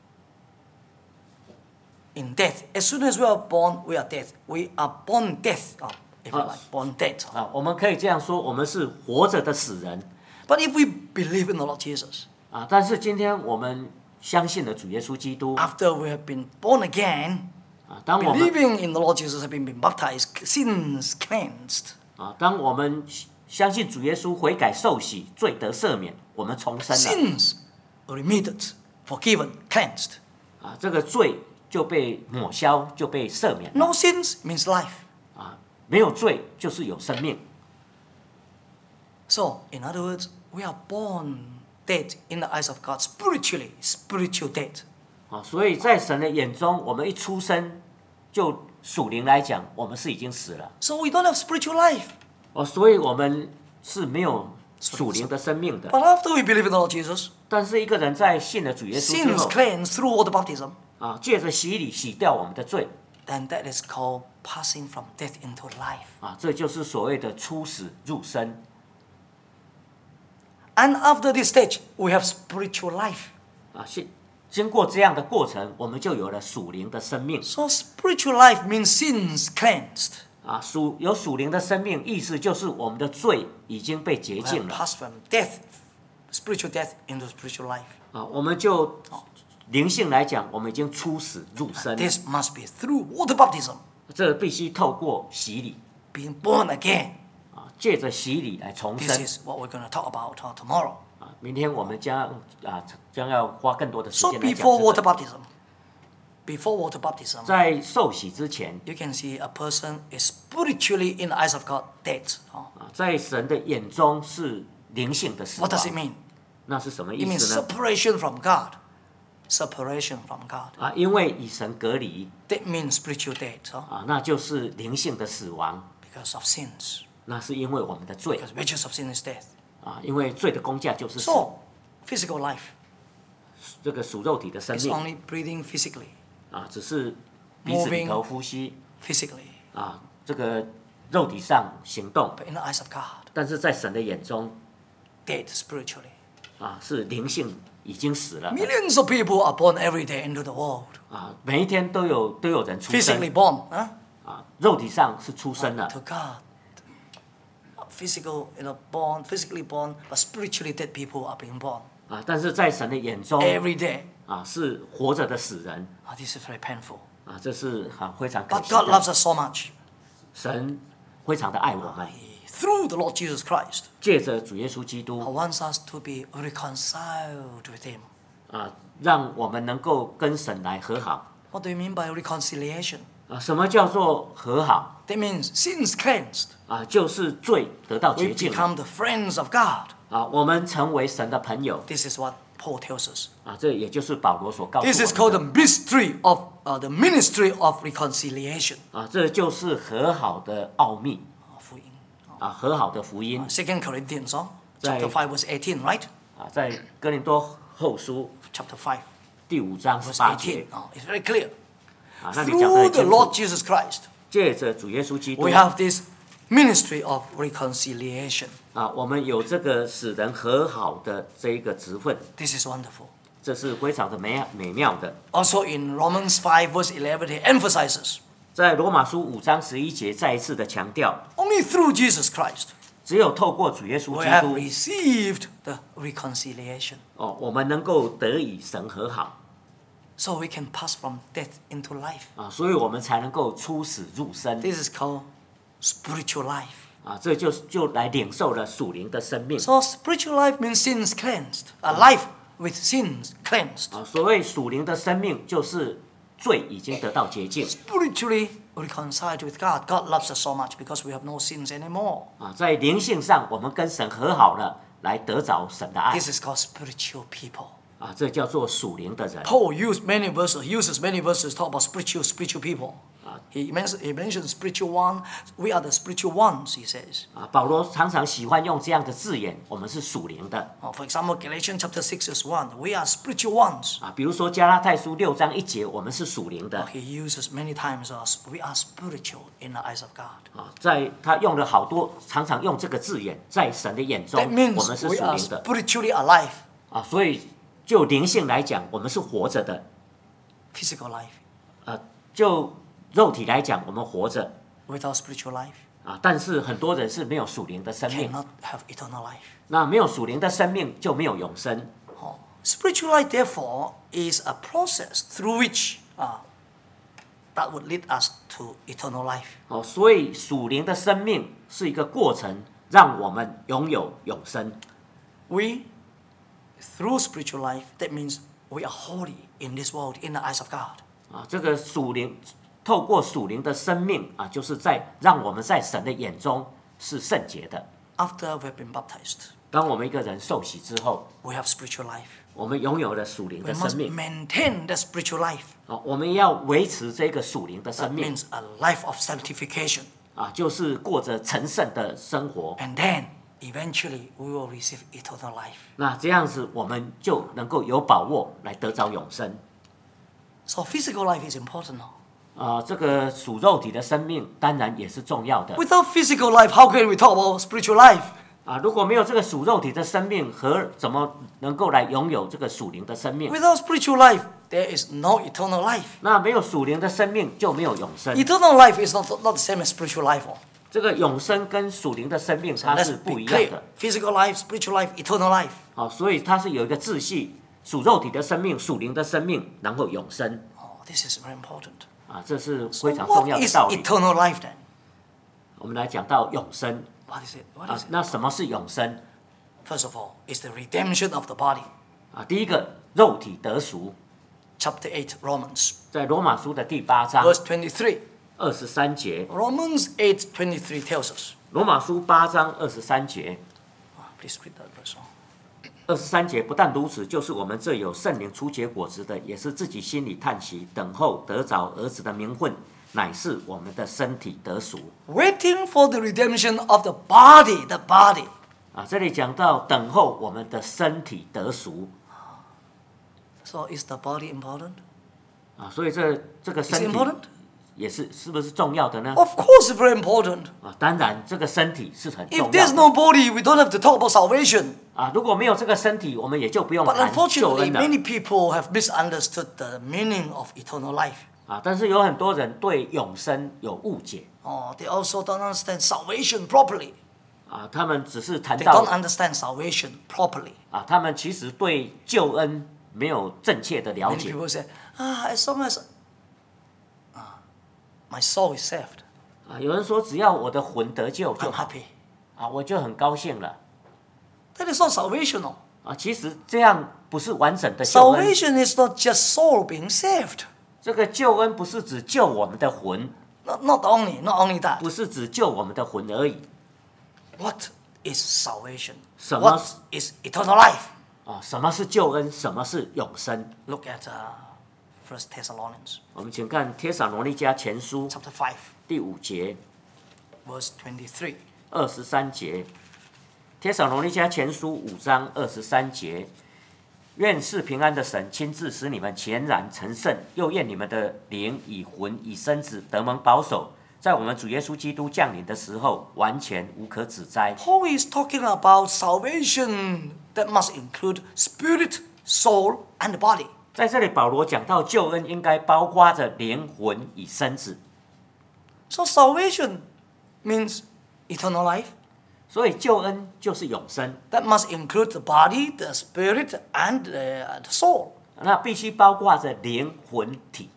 [SPEAKER 1] in death. As soon as we are born, we are dead. We are born death, uh, if you
[SPEAKER 2] Uh,
[SPEAKER 1] like, born dead.
[SPEAKER 2] 啊，我们可以这样说，我们是活着的死人。
[SPEAKER 1] But if we believe in the Lord Jesus,
[SPEAKER 2] 啊，但是今天我们相信了主耶稣基督。
[SPEAKER 1] after we have been born again,
[SPEAKER 2] 啊，当我们
[SPEAKER 1] believing in the Lord Jesus, have been, been baptized, sins cleansed.
[SPEAKER 2] 啊，当我们相信主耶稣悔改受洗，罪得赦免，我们重生了
[SPEAKER 1] Sins remitted, forgiven, cleansed.
[SPEAKER 2] 啊，这个罪就被抹消，就被赦免了
[SPEAKER 1] No sins means life.
[SPEAKER 2] 啊，没有罪就是有生命。
[SPEAKER 1] So, in other words, we are born dead in the eyes of God, spiritually, spiritual dead.
[SPEAKER 2] 啊，所以在神的眼中，我们一出生就属灵来讲，我们是已经死了。
[SPEAKER 1] So we don't have spiritual life.
[SPEAKER 2] 哦，所以我们是没有属灵的生命的。
[SPEAKER 1] But after we believe in the Lord Jesus,
[SPEAKER 2] 但是一个人在信了主耶稣之
[SPEAKER 1] sins
[SPEAKER 2] 后，
[SPEAKER 1] cleansed through water baptism,
[SPEAKER 2] 啊，借着洗礼洗掉我们的罪，
[SPEAKER 1] then that is called passing from death into life.
[SPEAKER 2] 啊，这就是所谓的出死入生。
[SPEAKER 1] And after this stage, we have spiritual life.
[SPEAKER 2] 啊，经经过这样的过程，我们就有了属灵的生命。
[SPEAKER 1] So spiritual life means sins cleansed.
[SPEAKER 2] 啊，属有属灵的生命，意思就是我们的罪已经被洁
[SPEAKER 1] We
[SPEAKER 2] 净
[SPEAKER 1] have
[SPEAKER 2] 了。
[SPEAKER 1] passed from death, spiritual death into spiritual life.
[SPEAKER 2] 啊，我们就灵性来讲，我们已经出死入生。
[SPEAKER 1] This must be through water baptism,
[SPEAKER 2] 这必须透过洗礼，
[SPEAKER 1] being born again.
[SPEAKER 2] 啊，借着洗礼来重
[SPEAKER 1] This
[SPEAKER 2] 生。
[SPEAKER 1] is what we're going to talk about uh, tomorrow.
[SPEAKER 2] 啊，明天我们将啊将要花更多的时
[SPEAKER 1] So
[SPEAKER 2] 间来讲
[SPEAKER 1] before
[SPEAKER 2] 这
[SPEAKER 1] water
[SPEAKER 2] 个。
[SPEAKER 1] baptism, before water baptism,
[SPEAKER 2] 在受洗之前，
[SPEAKER 1] you can see a person is spiritually in the eyes of God dead. uh.
[SPEAKER 2] 啊，在神的眼中是灵性的死亡
[SPEAKER 1] What。does it mean?
[SPEAKER 2] 那是什么
[SPEAKER 1] It
[SPEAKER 2] 意
[SPEAKER 1] means
[SPEAKER 2] 思呢？
[SPEAKER 1] separation from God. Separation from God.
[SPEAKER 2] 啊，因为与神隔离
[SPEAKER 1] That means spiritual death uh,
[SPEAKER 2] 啊，那就是灵性的死亡。
[SPEAKER 1] because of sins.
[SPEAKER 2] 那是因为我们的罪
[SPEAKER 1] Because wages of sin is death.
[SPEAKER 2] 啊，因为罪的工价就是死。
[SPEAKER 1] So, physical life
[SPEAKER 2] 这个属肉体的生
[SPEAKER 1] is
[SPEAKER 2] 命
[SPEAKER 1] only breathing physically.
[SPEAKER 2] 啊，只是鼻子里头呼吸
[SPEAKER 1] Physically.
[SPEAKER 2] 啊，这个肉体上行动，
[SPEAKER 1] But in the eyes of God,
[SPEAKER 2] 但是在神的眼中
[SPEAKER 1] dead spiritually.
[SPEAKER 2] 啊，是灵性已经死了
[SPEAKER 1] Millions of people are born every day into the world.
[SPEAKER 2] 啊，每一天都有都有人出
[SPEAKER 1] Physically
[SPEAKER 2] 生
[SPEAKER 1] born. Huh?
[SPEAKER 2] 啊，肉体上是出生了
[SPEAKER 1] To God. Physical, you know, born, physically born, but spiritually dead people are being born
[SPEAKER 2] 啊，但是在神的眼中
[SPEAKER 1] every day.
[SPEAKER 2] 啊，是活着的死人
[SPEAKER 1] Oh, this is very painful.
[SPEAKER 2] 啊，这是啊非常可
[SPEAKER 1] But
[SPEAKER 2] 惜
[SPEAKER 1] God
[SPEAKER 2] 的。
[SPEAKER 1] loves us so much.
[SPEAKER 2] 神非常的爱我们，
[SPEAKER 1] He, through the Lord Jesus Christ,
[SPEAKER 2] 借着主耶稣基督
[SPEAKER 1] wants us to be reconciled with Him.
[SPEAKER 2] 啊，让我们能够跟神来和好
[SPEAKER 1] What do you mean by reconciliation?
[SPEAKER 2] 啊。什么叫做和好
[SPEAKER 1] That means sins cleansed.
[SPEAKER 2] 啊？就是罪得到
[SPEAKER 1] We
[SPEAKER 2] 洁净了
[SPEAKER 1] become the friends of God.
[SPEAKER 2] 啊，我们成为神的朋友
[SPEAKER 1] This is what Paul tells us.
[SPEAKER 2] 啊。这也就是保罗所告诉
[SPEAKER 1] This is
[SPEAKER 2] 我
[SPEAKER 1] called
[SPEAKER 2] 们
[SPEAKER 1] the mystery of uh, the ministry of reconciliation.
[SPEAKER 2] 的啊，这就是和好的奥秘
[SPEAKER 1] Uh, 福音。
[SPEAKER 2] 啊，和好的福音
[SPEAKER 1] Second Corinthians, oh,
[SPEAKER 2] 在-
[SPEAKER 1] chapter five, verse eighteen, right?
[SPEAKER 2] 啊，在哥林多后书
[SPEAKER 1] Chapter five,
[SPEAKER 2] 第五章十
[SPEAKER 1] verse
[SPEAKER 2] 八节
[SPEAKER 1] eighteen. Oh, it's very clear.
[SPEAKER 2] 啊，那里讲的
[SPEAKER 1] Through
[SPEAKER 2] 很
[SPEAKER 1] the
[SPEAKER 2] 清
[SPEAKER 1] Lord
[SPEAKER 2] 楚，
[SPEAKER 1] Jesus Christ,
[SPEAKER 2] 借着主耶稣基督
[SPEAKER 1] we have this ministry of reconciliation.
[SPEAKER 2] 啊，我们有这个使人和好的这一个职分，
[SPEAKER 1] This is wonderful.
[SPEAKER 2] 这是非常的美美妙的。
[SPEAKER 1] Also in Romans five, verse eleven, it emphasizes
[SPEAKER 2] 在罗马书五章十一节再一次的强调，
[SPEAKER 1] only through Jesus Christ
[SPEAKER 2] 只有透过主耶稣
[SPEAKER 1] we
[SPEAKER 2] 基
[SPEAKER 1] have
[SPEAKER 2] 督
[SPEAKER 1] received the reconciliation.
[SPEAKER 2] 哦，我们能够得以神和好
[SPEAKER 1] So we can pass from death into life.
[SPEAKER 2] 啊，所以我们才能够出死入生
[SPEAKER 1] This is called spiritual life.
[SPEAKER 2] 啊，这就就来领受了属灵的生命
[SPEAKER 1] So spiritual life means sins cleansed. A life with sins cleansed.
[SPEAKER 2] 啊。所谓属灵的生命，就是罪已经得到洁净
[SPEAKER 1] Spiritually reconciled with God. God loves us so much because we have no sins anymore.
[SPEAKER 2] 啊，在灵性上我们跟神和好了，来得着神的爱
[SPEAKER 1] This is called spiritual people.
[SPEAKER 2] 啊，这叫做属灵的人
[SPEAKER 1] Paul used many verses, uses many verses talk about spiritual, spiritual people. He mentions, he mentions spiritual one. We are the spiritual ones, he says.
[SPEAKER 2] 啊。保罗常常喜欢用这样的字眼，我们是属灵的
[SPEAKER 1] Oh, for example, Galatians chapter six verse one. We are spiritual ones.
[SPEAKER 2] 啊。比如说加拉太书六章一节，我们是属灵的
[SPEAKER 1] He uses many times us. We are spiritual in the eyes of God.
[SPEAKER 2] 啊，在他用了好多，常常用这个字眼，在神的眼中
[SPEAKER 1] That，means
[SPEAKER 2] 我们是
[SPEAKER 1] we
[SPEAKER 2] 属
[SPEAKER 1] are
[SPEAKER 2] 灵的
[SPEAKER 1] spiritually alive.
[SPEAKER 2] 啊。所以就灵性来讲，我们是活着的
[SPEAKER 1] Physical life.
[SPEAKER 2] 啊。就肉体来讲，我们活着
[SPEAKER 1] Without spiritual life,
[SPEAKER 2] 啊，但是很多人是没有属灵的生命，
[SPEAKER 1] cannot have eternal life.
[SPEAKER 2] 那没有属灵的生命就没有永生
[SPEAKER 1] Oh. Spiritual life, therefore, is a process through which uh, that would lead us to eternal life.
[SPEAKER 2] 哦。所以属灵的生命是一个过程， 让我们拥有永生。
[SPEAKER 1] We, through spiritual life, that means we are holy in this world, in the eyes of God.
[SPEAKER 2] 啊，这个属灵，透过属灵的生命啊，就是在让我们在神的眼中是圣洁的。
[SPEAKER 1] After we have been baptized,
[SPEAKER 2] 当我们一个人受洗之后，
[SPEAKER 1] we have spiritual life.
[SPEAKER 2] 我们拥有了属灵
[SPEAKER 1] We
[SPEAKER 2] 的
[SPEAKER 1] must
[SPEAKER 2] 生命
[SPEAKER 1] maintain the spiritual life.
[SPEAKER 2] 啊，我们要维持这个属灵的
[SPEAKER 1] That
[SPEAKER 2] 生命
[SPEAKER 1] means a life of sanctification.
[SPEAKER 2] 啊，就是过着成圣的生活。
[SPEAKER 1] And then, eventually, we will receive eternal life.
[SPEAKER 2] 那这样子，我们就能够有把握来得着永生。
[SPEAKER 1] So physical life is important now.
[SPEAKER 2] 啊，这个属肉体的生命当然也是重要的
[SPEAKER 1] Without physical life, how can we talk about spiritual life?
[SPEAKER 2] 啊。如果没有这个属肉体的生命，和怎么能够来拥有这个属灵的生命？
[SPEAKER 1] Without spiritual life, there is no eternal life.
[SPEAKER 2] 那没有属灵的生命，就没有永生。
[SPEAKER 1] Eternal life is not, not the same as spiritual life.
[SPEAKER 2] 这个永生跟属灵的生命它
[SPEAKER 1] Let's
[SPEAKER 2] 是不
[SPEAKER 1] be
[SPEAKER 2] 一样
[SPEAKER 1] clear.
[SPEAKER 2] 的。
[SPEAKER 1] Physical life, spiritual life, eternal life.
[SPEAKER 2] 好，所以它是有一个秩序：属肉体的生命、属灵的生命，然后永生。
[SPEAKER 1] Oh, this is very important.
[SPEAKER 2] 啊，这是
[SPEAKER 1] So
[SPEAKER 2] 非常重要
[SPEAKER 1] what
[SPEAKER 2] 的
[SPEAKER 1] is
[SPEAKER 2] 道理。
[SPEAKER 1] eternal life then?
[SPEAKER 2] 我们来讲到永生
[SPEAKER 1] What is it? What
[SPEAKER 2] 啊
[SPEAKER 1] is，it?
[SPEAKER 2] 那什么是永生
[SPEAKER 1] First of all, it's the redemption of the body.
[SPEAKER 2] 啊？第一个，肉体得赎，
[SPEAKER 1] Chapter eight, Romans,
[SPEAKER 2] 在罗马书的第八章
[SPEAKER 1] verse twenty-three.
[SPEAKER 2] 二十三节。
[SPEAKER 1] Romans eight twenty-three tells us.
[SPEAKER 2] 罗马书八章二十三节，
[SPEAKER 1] Ah, please read that verse.
[SPEAKER 2] 二十三节不但如此，就是我们这有圣灵初结果子的，也是自己心里叹息，等候得着儿子的名分，乃是我们的身体得赎。
[SPEAKER 1] Waiting for the redemption of the body, the body.
[SPEAKER 2] 啊，这里讲到等候我们的身体得赎
[SPEAKER 1] So is the body important?
[SPEAKER 2] 啊，所以这这个
[SPEAKER 1] Is
[SPEAKER 2] 身
[SPEAKER 1] it
[SPEAKER 2] 体
[SPEAKER 1] important?
[SPEAKER 2] 也是是不是重要的呢？
[SPEAKER 1] Of course, it's very important.
[SPEAKER 2] 啊，当然这个身体是很
[SPEAKER 1] If
[SPEAKER 2] 重
[SPEAKER 1] there's
[SPEAKER 2] 要
[SPEAKER 1] no
[SPEAKER 2] 的
[SPEAKER 1] body, we don't have to talk about salvation.
[SPEAKER 2] 啊。如果没有这个身体，我们也就不用
[SPEAKER 1] But
[SPEAKER 2] 谈救
[SPEAKER 1] unfortunately,
[SPEAKER 2] 恩了
[SPEAKER 1] many people have misunderstood the meaning of eternal life.
[SPEAKER 2] 啊。但是有很多人对永生有误解
[SPEAKER 1] Oh, they also don't understand salvation properly.
[SPEAKER 2] 啊，他们只是谈
[SPEAKER 1] They
[SPEAKER 2] 到
[SPEAKER 1] don't understand salvation properly.
[SPEAKER 2] 啊，他们其实对救恩没有正确的了
[SPEAKER 1] Many
[SPEAKER 2] 解
[SPEAKER 1] people say, ah, as long as ah, my soul is saved,
[SPEAKER 2] 啊。有人说只要我的魂得救就
[SPEAKER 1] I'm
[SPEAKER 2] 好
[SPEAKER 1] happy.
[SPEAKER 2] 啊，我就很高兴了
[SPEAKER 1] That is not salvational.
[SPEAKER 2] 啊。其实这样不是完整的救恩，
[SPEAKER 1] Salvation is not just soul being saved.
[SPEAKER 2] 这个救恩不是只救我们的魂，
[SPEAKER 1] Not, not only, not only that.
[SPEAKER 2] 不是只救我们的魂而已
[SPEAKER 1] What is salvation?
[SPEAKER 2] 什么-
[SPEAKER 1] What is eternal life?
[SPEAKER 2] 啊。什么是救恩？什么是永生？
[SPEAKER 1] Look at uh, First Thessalonians
[SPEAKER 2] 我们请看帖撒罗尼迦前书
[SPEAKER 1] chapter five,
[SPEAKER 2] 第五节
[SPEAKER 1] verse twenty-three.
[SPEAKER 2] 二十三节，帖撒罗尼迦前书五章二十三节，愿是平安的神亲自使你们全然成圣，又愿你们的灵以魂以身子得蒙保守，在我们主耶稣基督降临的时候，完全无可指摘。
[SPEAKER 1] Paul is talking about salvation that must include spirit, soul, and body.
[SPEAKER 2] 在这里，保罗讲到救恩应该包括着灵魂与身子，
[SPEAKER 1] So salvation means eternal life.
[SPEAKER 2] 所以救恩就是永生，
[SPEAKER 1] That must include the body, the spirit, and uh, the soul.
[SPEAKER 2] 那必须包括着灵魂体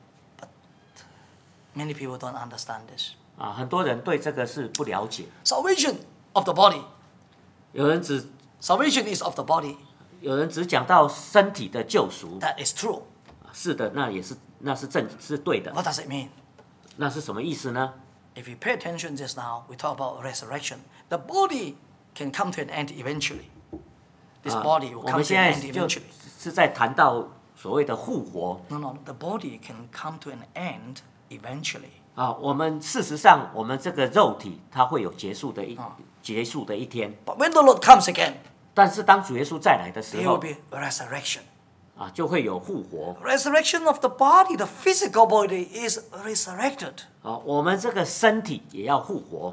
[SPEAKER 1] Many people don't understand this.
[SPEAKER 2] 啊。很多人对这个是不了解，
[SPEAKER 1] Salvation of the body.
[SPEAKER 2] 有人只
[SPEAKER 1] Salvation is of the body.
[SPEAKER 2] 有人只讲到身体的救赎，
[SPEAKER 1] That is true.
[SPEAKER 2] 是的，那也是那是正是对的。
[SPEAKER 1] What does it mean?
[SPEAKER 2] 那是什么意思呢？
[SPEAKER 1] If you pay attention just now, we talk about resurrection. The body can come to an end eventually. This
[SPEAKER 2] 啊
[SPEAKER 1] body will
[SPEAKER 2] 我
[SPEAKER 1] come
[SPEAKER 2] 们
[SPEAKER 1] to
[SPEAKER 2] 现
[SPEAKER 1] an
[SPEAKER 2] 在
[SPEAKER 1] end
[SPEAKER 2] 就
[SPEAKER 1] eventually.
[SPEAKER 2] 是在谈到所谓的复活
[SPEAKER 1] No, no, the body can come to an end eventually.
[SPEAKER 2] 啊。我们事实上，我们这个肉体它会有结束的一结束的一天，
[SPEAKER 1] But when the Lord comes again,
[SPEAKER 2] 但是当主耶稣再来的时
[SPEAKER 1] there will
[SPEAKER 2] 候
[SPEAKER 1] be resurrection.
[SPEAKER 2] 啊，就会有复活
[SPEAKER 1] Resurrection of the body, the physical body is resurrected.
[SPEAKER 2] 啊。我们这个身体也要复活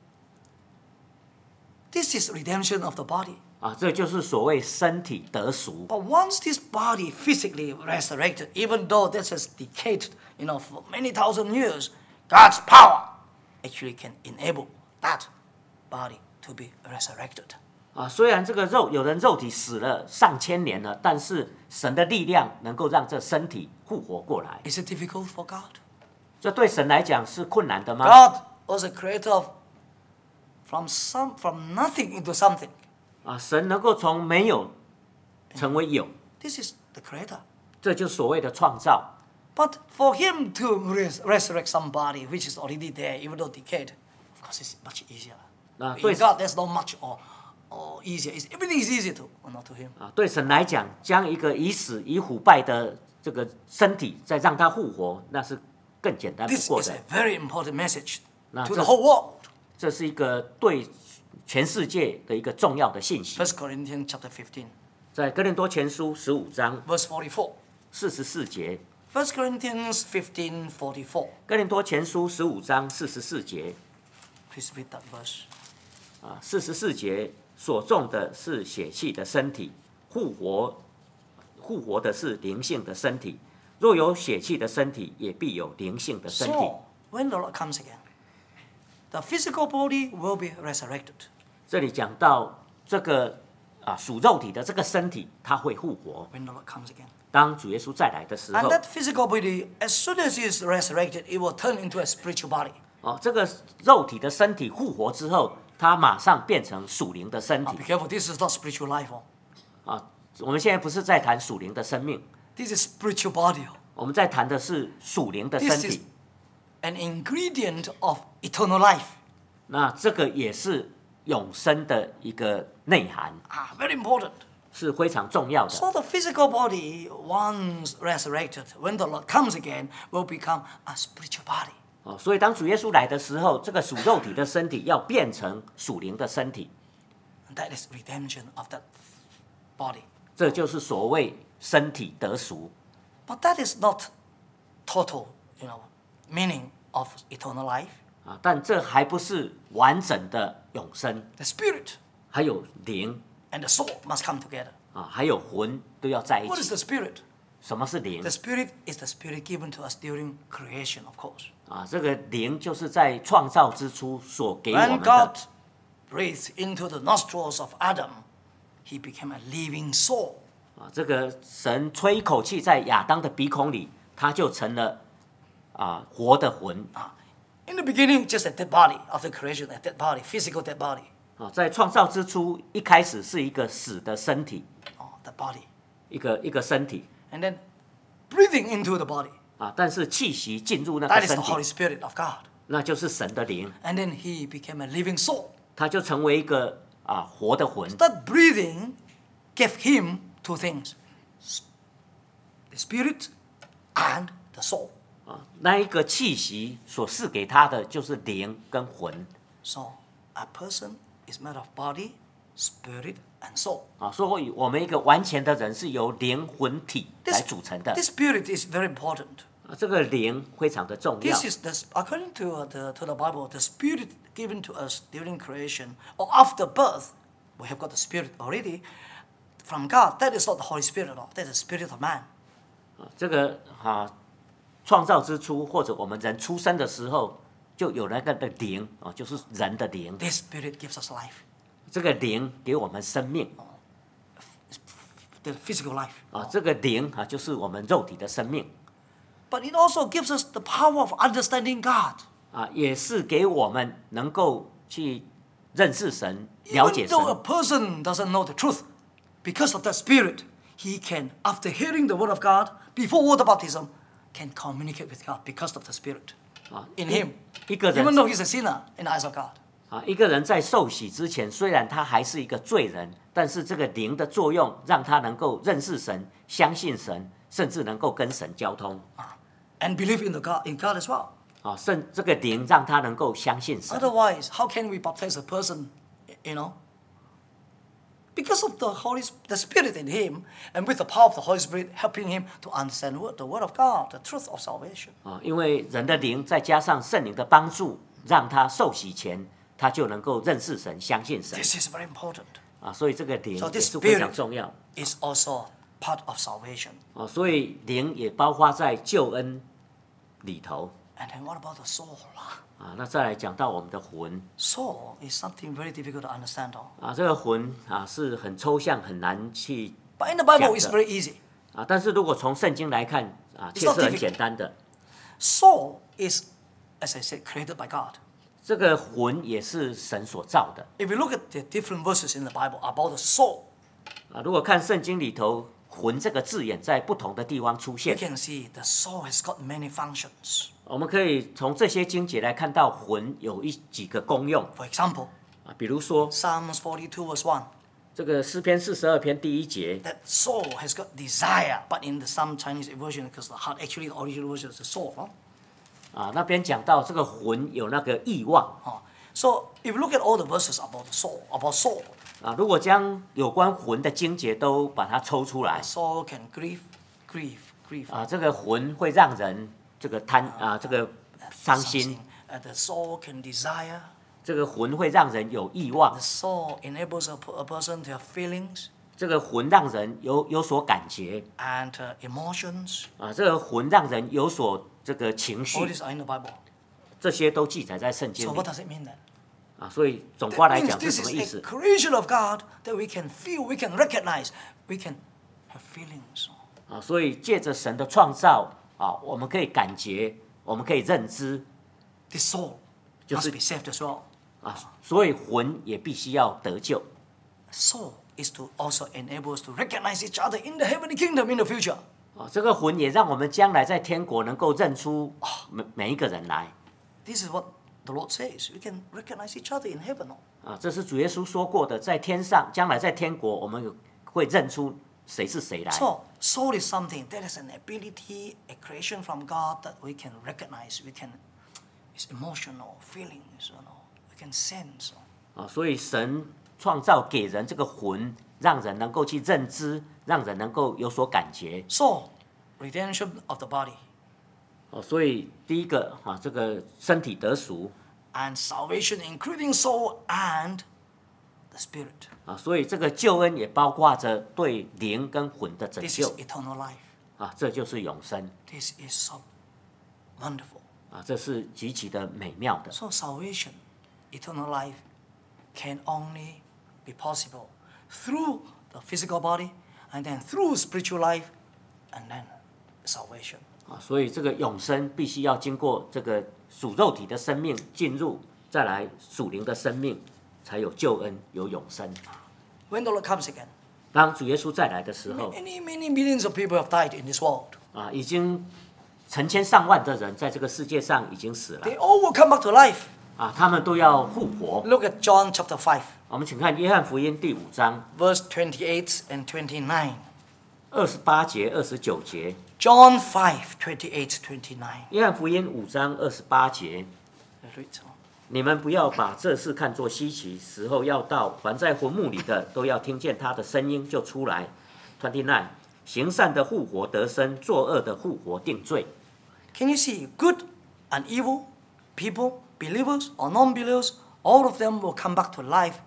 [SPEAKER 1] This is redemption of the body.
[SPEAKER 2] 啊，这就是所谓身体得赎
[SPEAKER 1] But once this body physically resurrected, even though this has decayed, you know, for many thousand years, God's power actually can enable that body to be resurrected.
[SPEAKER 2] 啊。虽然这个肉有人肉体死了上千年了，但是神的力量能够让这身体复活过来。
[SPEAKER 1] Is it difficult for God?
[SPEAKER 2] 这对神来讲是困难的吗？
[SPEAKER 1] God was the creator of from some from nothing into something.
[SPEAKER 2] 啊，神能够从没有成为有，
[SPEAKER 1] This is the creator.
[SPEAKER 2] 这就是所谓的创造。
[SPEAKER 1] But for him to res- resurrect somebody which is already there, even though decayed, of course it's much easier.
[SPEAKER 2] 那
[SPEAKER 1] In
[SPEAKER 2] 对
[SPEAKER 1] God, there's not much or, or easier. It's, everything is easy to, or not to him.
[SPEAKER 2] 啊，对神来讲，将一个已死已腐败的这个身体再让它复活，那是更简单不
[SPEAKER 1] This
[SPEAKER 2] 过
[SPEAKER 1] is
[SPEAKER 2] 的
[SPEAKER 1] a。very important message
[SPEAKER 2] Now,
[SPEAKER 1] to the
[SPEAKER 2] just-
[SPEAKER 1] whole world.
[SPEAKER 2] 这是一个对全世界的一个重要的信息。
[SPEAKER 1] First Corinthians chapter fifteen,
[SPEAKER 2] 在哥林多前书十五章
[SPEAKER 1] verse forty-four.
[SPEAKER 2] 四十四节，
[SPEAKER 1] First Corinthians fifteen forty-four.
[SPEAKER 2] 哥林多前书十五章四十四节
[SPEAKER 1] Please read that verse.
[SPEAKER 2] 啊，四十四节所种的是血气的身体，复活复活的是灵性的身体。若有血气的身体，也必有灵性的身体。
[SPEAKER 1] So, when the Lord comes again, the physical body will be resurrected.
[SPEAKER 2] 这里讲到这个啊属肉体的这个身体，它会复活。
[SPEAKER 1] When the Lord comes again.
[SPEAKER 2] 当主耶稣再来的时
[SPEAKER 1] And
[SPEAKER 2] 候，
[SPEAKER 1] that physical body, as soon as it is resurrected, it will turn into a spiritual body.
[SPEAKER 2] 哦，这个肉体的身体复活之后，它马上变成属灵的身
[SPEAKER 1] Now,
[SPEAKER 2] 体
[SPEAKER 1] be careful, this is not spiritual life. Oh.
[SPEAKER 2] 啊。我们现在不是在谈属灵的生命，
[SPEAKER 1] This is spiritual body. Oh.
[SPEAKER 2] 我们在谈的是属灵的身
[SPEAKER 1] This is
[SPEAKER 2] 体。
[SPEAKER 1] an ingredient of eternal life.
[SPEAKER 2] 那这个也是永生的一个内涵，
[SPEAKER 1] Ah, very important.
[SPEAKER 2] 是非常重要的。
[SPEAKER 1] So the physical body, once resurrected, when the Lord comes again, will become a spiritual body.
[SPEAKER 2] 哦，所以当主耶稣来的时候，这个属肉体的身体要变成属灵的身体，
[SPEAKER 1] And that is redemption of that body.
[SPEAKER 2] 这就是所谓身体得赎。
[SPEAKER 1] But that is not total, you know, meaning of eternal life.
[SPEAKER 2] 啊，但这还不是完整的永生，
[SPEAKER 1] The spirit
[SPEAKER 2] 还有灵
[SPEAKER 1] and the soul must come together.
[SPEAKER 2] 啊，还有魂都要在一
[SPEAKER 1] What is
[SPEAKER 2] 起。
[SPEAKER 1] the spirit?
[SPEAKER 2] 什么是灵
[SPEAKER 1] The spirit is the spirit given to us during creation, of course.
[SPEAKER 2] 啊？这个灵就是在创造之初所给我
[SPEAKER 1] When
[SPEAKER 2] 们
[SPEAKER 1] God
[SPEAKER 2] 的
[SPEAKER 1] breathed into the nostrils of Adam, he became a living soul.
[SPEAKER 2] 啊。这个神吹一口气在亚当的鼻孔里，他就成了啊活的魂
[SPEAKER 1] In the beginning, just a dead body. After creation, a dead body, physical dead body.
[SPEAKER 2] 啊。在创造之初，一开始是一个死的身体，
[SPEAKER 1] Oh, the body.
[SPEAKER 2] 一个一个身体
[SPEAKER 1] And then breathing into the body.
[SPEAKER 2] 啊，但是气息进入那个
[SPEAKER 1] That is
[SPEAKER 2] 身
[SPEAKER 1] the Holy
[SPEAKER 2] 体，
[SPEAKER 1] Spirit of God.
[SPEAKER 2] 那就是神的灵，
[SPEAKER 1] And then he became a living soul.
[SPEAKER 2] 他就成为一个啊活的魂。
[SPEAKER 1] That breathing gave him two things: the spirit and the soul.
[SPEAKER 2] 啊，那一个气息所赐给他的就是灵跟魂
[SPEAKER 1] So a person is made of body, spirit, and soul.
[SPEAKER 2] 啊，所以我们一个完全的人是由灵魂体来组成的
[SPEAKER 1] This spirit is very important.
[SPEAKER 2] 啊，这个灵非常的重要
[SPEAKER 1] This is the, according to the to the Bible, the spirit given to us during creation or after birth. We have got the spirit already from God. That is not the Holy Spirit at all. That is the spirit of man.
[SPEAKER 2] 啊，这个啊创造之初或者我们人出生的时候就有那个的灵啊，就是人的灵，
[SPEAKER 1] This spirit gives us life,
[SPEAKER 2] 这个灵给我们生命
[SPEAKER 1] the physical life.
[SPEAKER 2] 啊，这个灵啊就是我们肉体的生命
[SPEAKER 1] But it also gives us the power of understanding God.
[SPEAKER 2] 啊，也是给我们能够去认识神、了解
[SPEAKER 1] Even
[SPEAKER 2] 神
[SPEAKER 1] though a person doesn't know the truth, because of the spirit, he can, after hearing the word of God, before water baptism, can communicate with God because of the spirit
[SPEAKER 2] 啊
[SPEAKER 1] in him.
[SPEAKER 2] 一个人
[SPEAKER 1] Even though he's a sinner in the eyes of God.
[SPEAKER 2] 啊，一个人在受洗之前，虽然他还是一个罪人，但是这个灵的作用让他能够认识神、相信神，甚至能够跟神交通
[SPEAKER 1] And believe in the God in God as well.
[SPEAKER 2] 啊，甚这个灵让他能够相信神
[SPEAKER 1] Otherwise, how can we baptize a person, you know? Because of the Holy, the Spirit in him, and with the power of the Holy Spirit helping him to understand what, the Word of God, the truth of salvation.
[SPEAKER 2] 啊，因为人的灵再加上圣灵的帮助，让他受洗前他就能够认识神、相信神
[SPEAKER 1] This is very important.
[SPEAKER 2] 啊，所以这个灵
[SPEAKER 1] So
[SPEAKER 2] 也
[SPEAKER 1] this
[SPEAKER 2] 是非常
[SPEAKER 1] spirit
[SPEAKER 2] 重要
[SPEAKER 1] is also part of salvation.
[SPEAKER 2] 啊，所以灵也包括在救恩里头
[SPEAKER 1] And then what about the soul?
[SPEAKER 2] 啊。那再来讲到我们的魂
[SPEAKER 1] Soul is something very difficult to understand. Oh.
[SPEAKER 2] 啊，这个魂啊是很抽象、很难去
[SPEAKER 1] But in the Bible, it's
[SPEAKER 2] 讲的
[SPEAKER 1] very easy.
[SPEAKER 2] 啊，但是如果从圣经来看啊，
[SPEAKER 1] It's
[SPEAKER 2] 却
[SPEAKER 1] not
[SPEAKER 2] 是很
[SPEAKER 1] difficult.
[SPEAKER 2] 简单的。
[SPEAKER 1] Soul is, as I said, created by God.
[SPEAKER 2] 这个魂也是神所造的
[SPEAKER 1] If we look at the different verses in the Bible about the soul,
[SPEAKER 2] 啊。如果看圣经里头“魂”这个字眼在不同的地方出
[SPEAKER 1] you
[SPEAKER 2] 现，
[SPEAKER 1] can see the soul has got many functions.
[SPEAKER 2] 我们可以从这些经节来看到魂有一几个功用
[SPEAKER 1] For example,
[SPEAKER 2] 啊。比如说
[SPEAKER 1] Psalms forty-two verse one,
[SPEAKER 2] 这个诗篇四十二篇第一节
[SPEAKER 1] that soul has got desire, but in the some Chinese version, because the heart actually the original version is the soul. Huh?
[SPEAKER 2] 啊，那边讲到这个魂有那个欲望
[SPEAKER 1] Huh. So if you look at all the verses about the soul, about soul,
[SPEAKER 2] 啊。如果将有关魂的经节都把它抽出来
[SPEAKER 1] soul can grieve, grieve, grieve.
[SPEAKER 2] 啊，这个魂会让人这个贪啊，这个伤心，
[SPEAKER 1] Uh, the soul can desire.
[SPEAKER 2] 这个魂会让人有欲望
[SPEAKER 1] The，soul enables a, a person to have feelings
[SPEAKER 2] 这个魂让人有有所感觉
[SPEAKER 1] and uh, emotions.
[SPEAKER 2] 啊，这个魂让人有所这个情
[SPEAKER 1] All
[SPEAKER 2] 绪，
[SPEAKER 1] these are in the Bible.
[SPEAKER 2] 这些都记载在圣经
[SPEAKER 1] So
[SPEAKER 2] 里
[SPEAKER 1] what does it mean then?
[SPEAKER 2] 啊。所以总括
[SPEAKER 1] That
[SPEAKER 2] 来
[SPEAKER 1] means
[SPEAKER 2] 讲是
[SPEAKER 1] this
[SPEAKER 2] 什么
[SPEAKER 1] is
[SPEAKER 2] 意
[SPEAKER 1] a
[SPEAKER 2] 思？
[SPEAKER 1] creation of God that we can feel, we can recognize, we can have feelings.
[SPEAKER 2] 啊，所以借着神的创造啊，我们可以感觉，我们可以认知
[SPEAKER 1] This soul
[SPEAKER 2] 就
[SPEAKER 1] must
[SPEAKER 2] 是
[SPEAKER 1] be saved as well.
[SPEAKER 2] 啊，所以魂也必须要得救
[SPEAKER 1] Soul is to also enable us to recognize each other in the heavenly kingdom in the future.
[SPEAKER 2] 啊。这个魂也让我们将来在天国能够认出每每一个人来
[SPEAKER 1] This is what the Lord says. We can recognize each other in heaven.
[SPEAKER 2] 啊。这是主耶稣说过的，在天上，将来在天国，我们有会认出谁是谁来。
[SPEAKER 1] So, soul is something that is an ability, a creation from God that we can recognize. We can, it's emotional, feelings, you know, we can sense.
[SPEAKER 2] 啊，所以神创造给人这个魂，让人能够去认知，让人能够有所感觉。
[SPEAKER 1] So, redemption of the body
[SPEAKER 2] 哦，所以第一个啊，这个身体得赎
[SPEAKER 1] and salvation, including soul and the spirit.
[SPEAKER 2] 啊，所以这个救恩也包括着对灵跟魂的拯
[SPEAKER 1] This
[SPEAKER 2] 救
[SPEAKER 1] is eternal life.
[SPEAKER 2] 啊，这就是永生
[SPEAKER 1] This is so wonderful.
[SPEAKER 2] 啊，这是极其的美妙的。
[SPEAKER 1] So, salvation, eternal life, can only be possible through the physical body and then through spiritual life and then salvation.
[SPEAKER 2] 啊，所以这个永生必须要经过这个属肉体的生命进入，再来属灵的生命，才有救恩，有永生。
[SPEAKER 1] When the Lord comes again,
[SPEAKER 2] 当主耶稣再来的时候，
[SPEAKER 1] many, many millions of people have died in this world.
[SPEAKER 2] 啊，已经成千上万的人在这个世界上已经死了
[SPEAKER 1] They all will come back to life.
[SPEAKER 2] 啊，他们都要复活。
[SPEAKER 1] Look at John chapter five,
[SPEAKER 2] 我们请看约翰福音第五章
[SPEAKER 1] verse twenty-eight and twenty-nine.
[SPEAKER 2] 二十八节、二十九节。
[SPEAKER 1] John five, twenty-eight, twenty-nine.
[SPEAKER 2] 约翰福音五章二十八节，
[SPEAKER 1] Let's read.
[SPEAKER 2] 你们不要把这事看作稀奇，时候要到，凡在坟墓里的都要听见他的声音就出来。twenty-nine， 行善的复活得生，作恶的复活定罪。
[SPEAKER 1] Can you see good and evil people, believers or non-believers, all of them will come back to life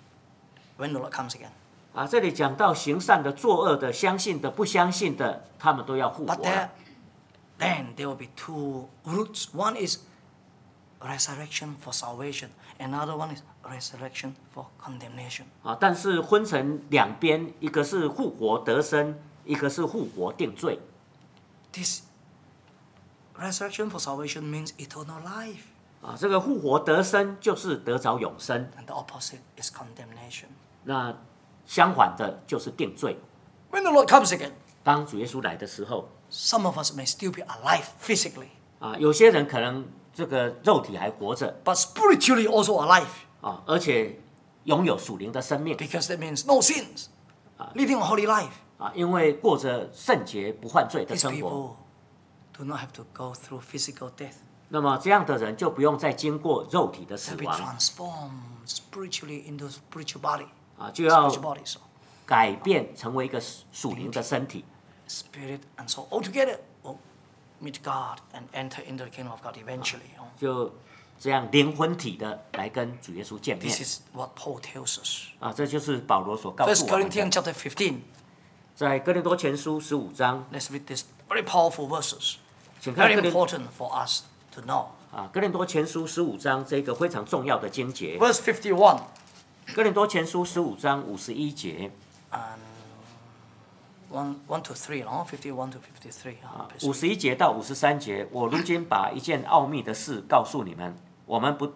[SPEAKER 1] when the Lord comes again.
[SPEAKER 2] 啊，这里讲到行善的、作恶的、相信的、不相信的，他们都要复活
[SPEAKER 1] But there,
[SPEAKER 2] 了。
[SPEAKER 1] then there will be two routes. One is resurrection for salvation. Another one is resurrection for condemnation.
[SPEAKER 2] 啊，但是分成两边，一个是复活得生，一个是复活定罪。
[SPEAKER 1] This resurrection for salvation means eternal life,
[SPEAKER 2] 啊，这个复活得生就是得着永生，
[SPEAKER 1] and the opposite is condemnation.
[SPEAKER 2] 那相反的就是定罪。
[SPEAKER 1] When the Lord comes again,
[SPEAKER 2] 当主耶稣来的时候，
[SPEAKER 1] some of us may still be alive physically,
[SPEAKER 2] 啊，有些人可能这个肉体还活着
[SPEAKER 1] but spiritually also alive,
[SPEAKER 2] 啊，而且拥有属灵的生命
[SPEAKER 1] because that means no sins, living a holy life.
[SPEAKER 2] 啊，因为过着圣洁不犯罪的
[SPEAKER 1] These
[SPEAKER 2] 生活。
[SPEAKER 1] people do not have to go through physical death.
[SPEAKER 2] 那么这样的人就不用再经过肉体的死
[SPEAKER 1] They'll be
[SPEAKER 2] 亡
[SPEAKER 1] transformed spiritually into spiritual body,
[SPEAKER 2] 啊，就要
[SPEAKER 1] spiritual bodies,
[SPEAKER 2] 改变成为一个属灵的身体
[SPEAKER 1] spirit and soul all together will meet God and enter into the kingdom of God eventually.
[SPEAKER 2] 就这样灵魂体的来跟主耶稣见面
[SPEAKER 1] This is what Paul tells us.
[SPEAKER 2] 啊，这就是保罗所告诉
[SPEAKER 1] First
[SPEAKER 2] 我们
[SPEAKER 1] Corinthians
[SPEAKER 2] 的。
[SPEAKER 1] chapter fifteen.
[SPEAKER 2] 在哥林多前书十五章，
[SPEAKER 1] Let's read this very powerful verses.
[SPEAKER 2] 请看
[SPEAKER 1] Very
[SPEAKER 2] 哥林
[SPEAKER 1] important for us to know.
[SPEAKER 2] 啊，哥林多前书十五章这个非常重要的经节。
[SPEAKER 1] Verse fifty-one
[SPEAKER 2] 哥林多前书十五章五十一节
[SPEAKER 1] and one, one to three, no? fifty-one to fifty-three.
[SPEAKER 2] 啊，五十一节到五十三节，我如今把一件奥秘的事告诉你们：我们不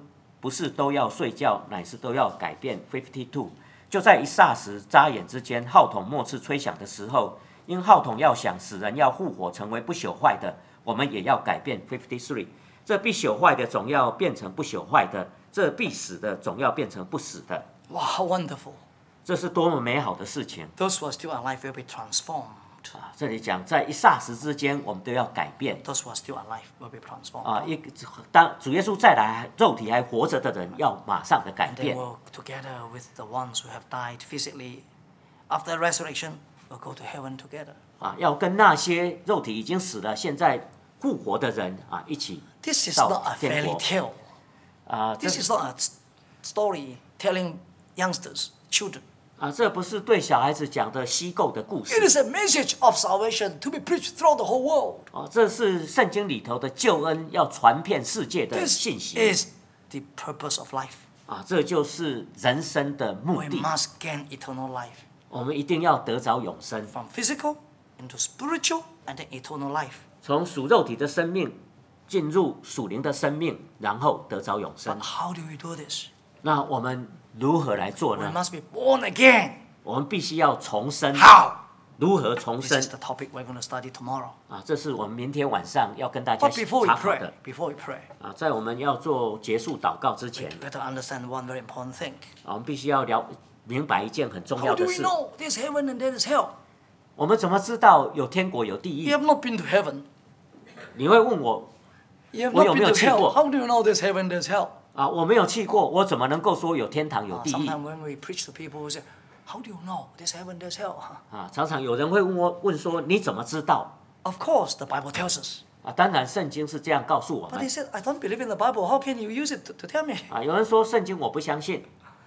[SPEAKER 2] 不是都要睡觉，乃是都要改变。fifty two， 就在一霎时眨眼之间，号筒末次吹响的时候，因号筒要响，使人要复活，成为不朽坏的，我们也要改变。fifty three， 这必朽坏的总要变成不朽坏的，这必死的总要变成不死的。
[SPEAKER 1] Wow, how wonderful!
[SPEAKER 2] 这是多么美好的事情！
[SPEAKER 1] Those who are still alive will be transformed.
[SPEAKER 2] 啊，这里讲在一霎时之间，我们都要改变。
[SPEAKER 1] Those who are still alive will be transformed.
[SPEAKER 2] 啊，一当主耶稣再来，肉体还活着的人要马上的改
[SPEAKER 1] And they
[SPEAKER 2] 变。
[SPEAKER 1] will, together with the ones who have died physically, after resurrection, will go to heaven together.
[SPEAKER 2] 啊，要跟那些肉体已经死了，现在复活的人啊一起
[SPEAKER 1] This is
[SPEAKER 2] 到
[SPEAKER 1] not a
[SPEAKER 2] 天
[SPEAKER 1] fairy
[SPEAKER 2] 国。
[SPEAKER 1] tale.
[SPEAKER 2] 啊，这
[SPEAKER 1] This is not a s- story telling youngsters, children.
[SPEAKER 2] 啊，这不是对小孩子讲的虚构的故
[SPEAKER 1] It
[SPEAKER 2] 事
[SPEAKER 1] is a message of salvation to be preached throughout the whole world.
[SPEAKER 2] 哦，这是圣经里头的救恩，要传遍世界的
[SPEAKER 1] This
[SPEAKER 2] 信息
[SPEAKER 1] is the purpose of life.
[SPEAKER 2] 啊，这就是人生的目
[SPEAKER 1] We
[SPEAKER 2] 的。
[SPEAKER 1] must gain eternal life
[SPEAKER 2] 我们一定要得着永生，
[SPEAKER 1] from physical into spiritual and then eternal life.
[SPEAKER 2] 从属肉体的生命进入属灵的生命，然后得着永生
[SPEAKER 1] But。how do we do this?
[SPEAKER 2] 那我们如何来做
[SPEAKER 1] We
[SPEAKER 2] 呢？
[SPEAKER 1] must be born again.
[SPEAKER 2] 我们必须要重生。
[SPEAKER 1] How?
[SPEAKER 2] 如何重
[SPEAKER 1] This
[SPEAKER 2] 生
[SPEAKER 1] is the topic we're going to study tomorrow.
[SPEAKER 2] 啊？这是我们明天晚上要跟大家
[SPEAKER 1] But before we
[SPEAKER 2] 查考
[SPEAKER 1] pray,
[SPEAKER 2] 的
[SPEAKER 1] before we pray,
[SPEAKER 2] 啊。在我们要做结束祷告之前
[SPEAKER 1] we better understand one very important thing.
[SPEAKER 2] 啊，我们必须要了明白一件很重
[SPEAKER 1] How
[SPEAKER 2] 要
[SPEAKER 1] do
[SPEAKER 2] 的
[SPEAKER 1] we
[SPEAKER 2] 事。
[SPEAKER 1] know there's heaven and there is hell?
[SPEAKER 2] 我们怎么知道有天国有地
[SPEAKER 1] You
[SPEAKER 2] 狱？
[SPEAKER 1] have not been to heaven.
[SPEAKER 2] 你会问我
[SPEAKER 1] You have
[SPEAKER 2] 我
[SPEAKER 1] not
[SPEAKER 2] 有没
[SPEAKER 1] been
[SPEAKER 2] 有
[SPEAKER 1] to
[SPEAKER 2] 去
[SPEAKER 1] hell.
[SPEAKER 2] 过？
[SPEAKER 1] How do you know there's heaven, there's hell?
[SPEAKER 2] 啊，我没有去过，我怎么能够说有天堂有
[SPEAKER 1] Uh,
[SPEAKER 2] 地狱
[SPEAKER 1] sometimes when we preach to people, we say, how do you know there's heaven, there's hell?
[SPEAKER 2] 啊？常常有人会问我问说你怎么知道
[SPEAKER 1] Of course, the Bible tells us.
[SPEAKER 2] 啊？当然，圣经是这样告诉我
[SPEAKER 1] But
[SPEAKER 2] 们
[SPEAKER 1] he said, I don't believe in the Bible. How can you use it to, to tell me?
[SPEAKER 2] 啊。有人说圣经我不相信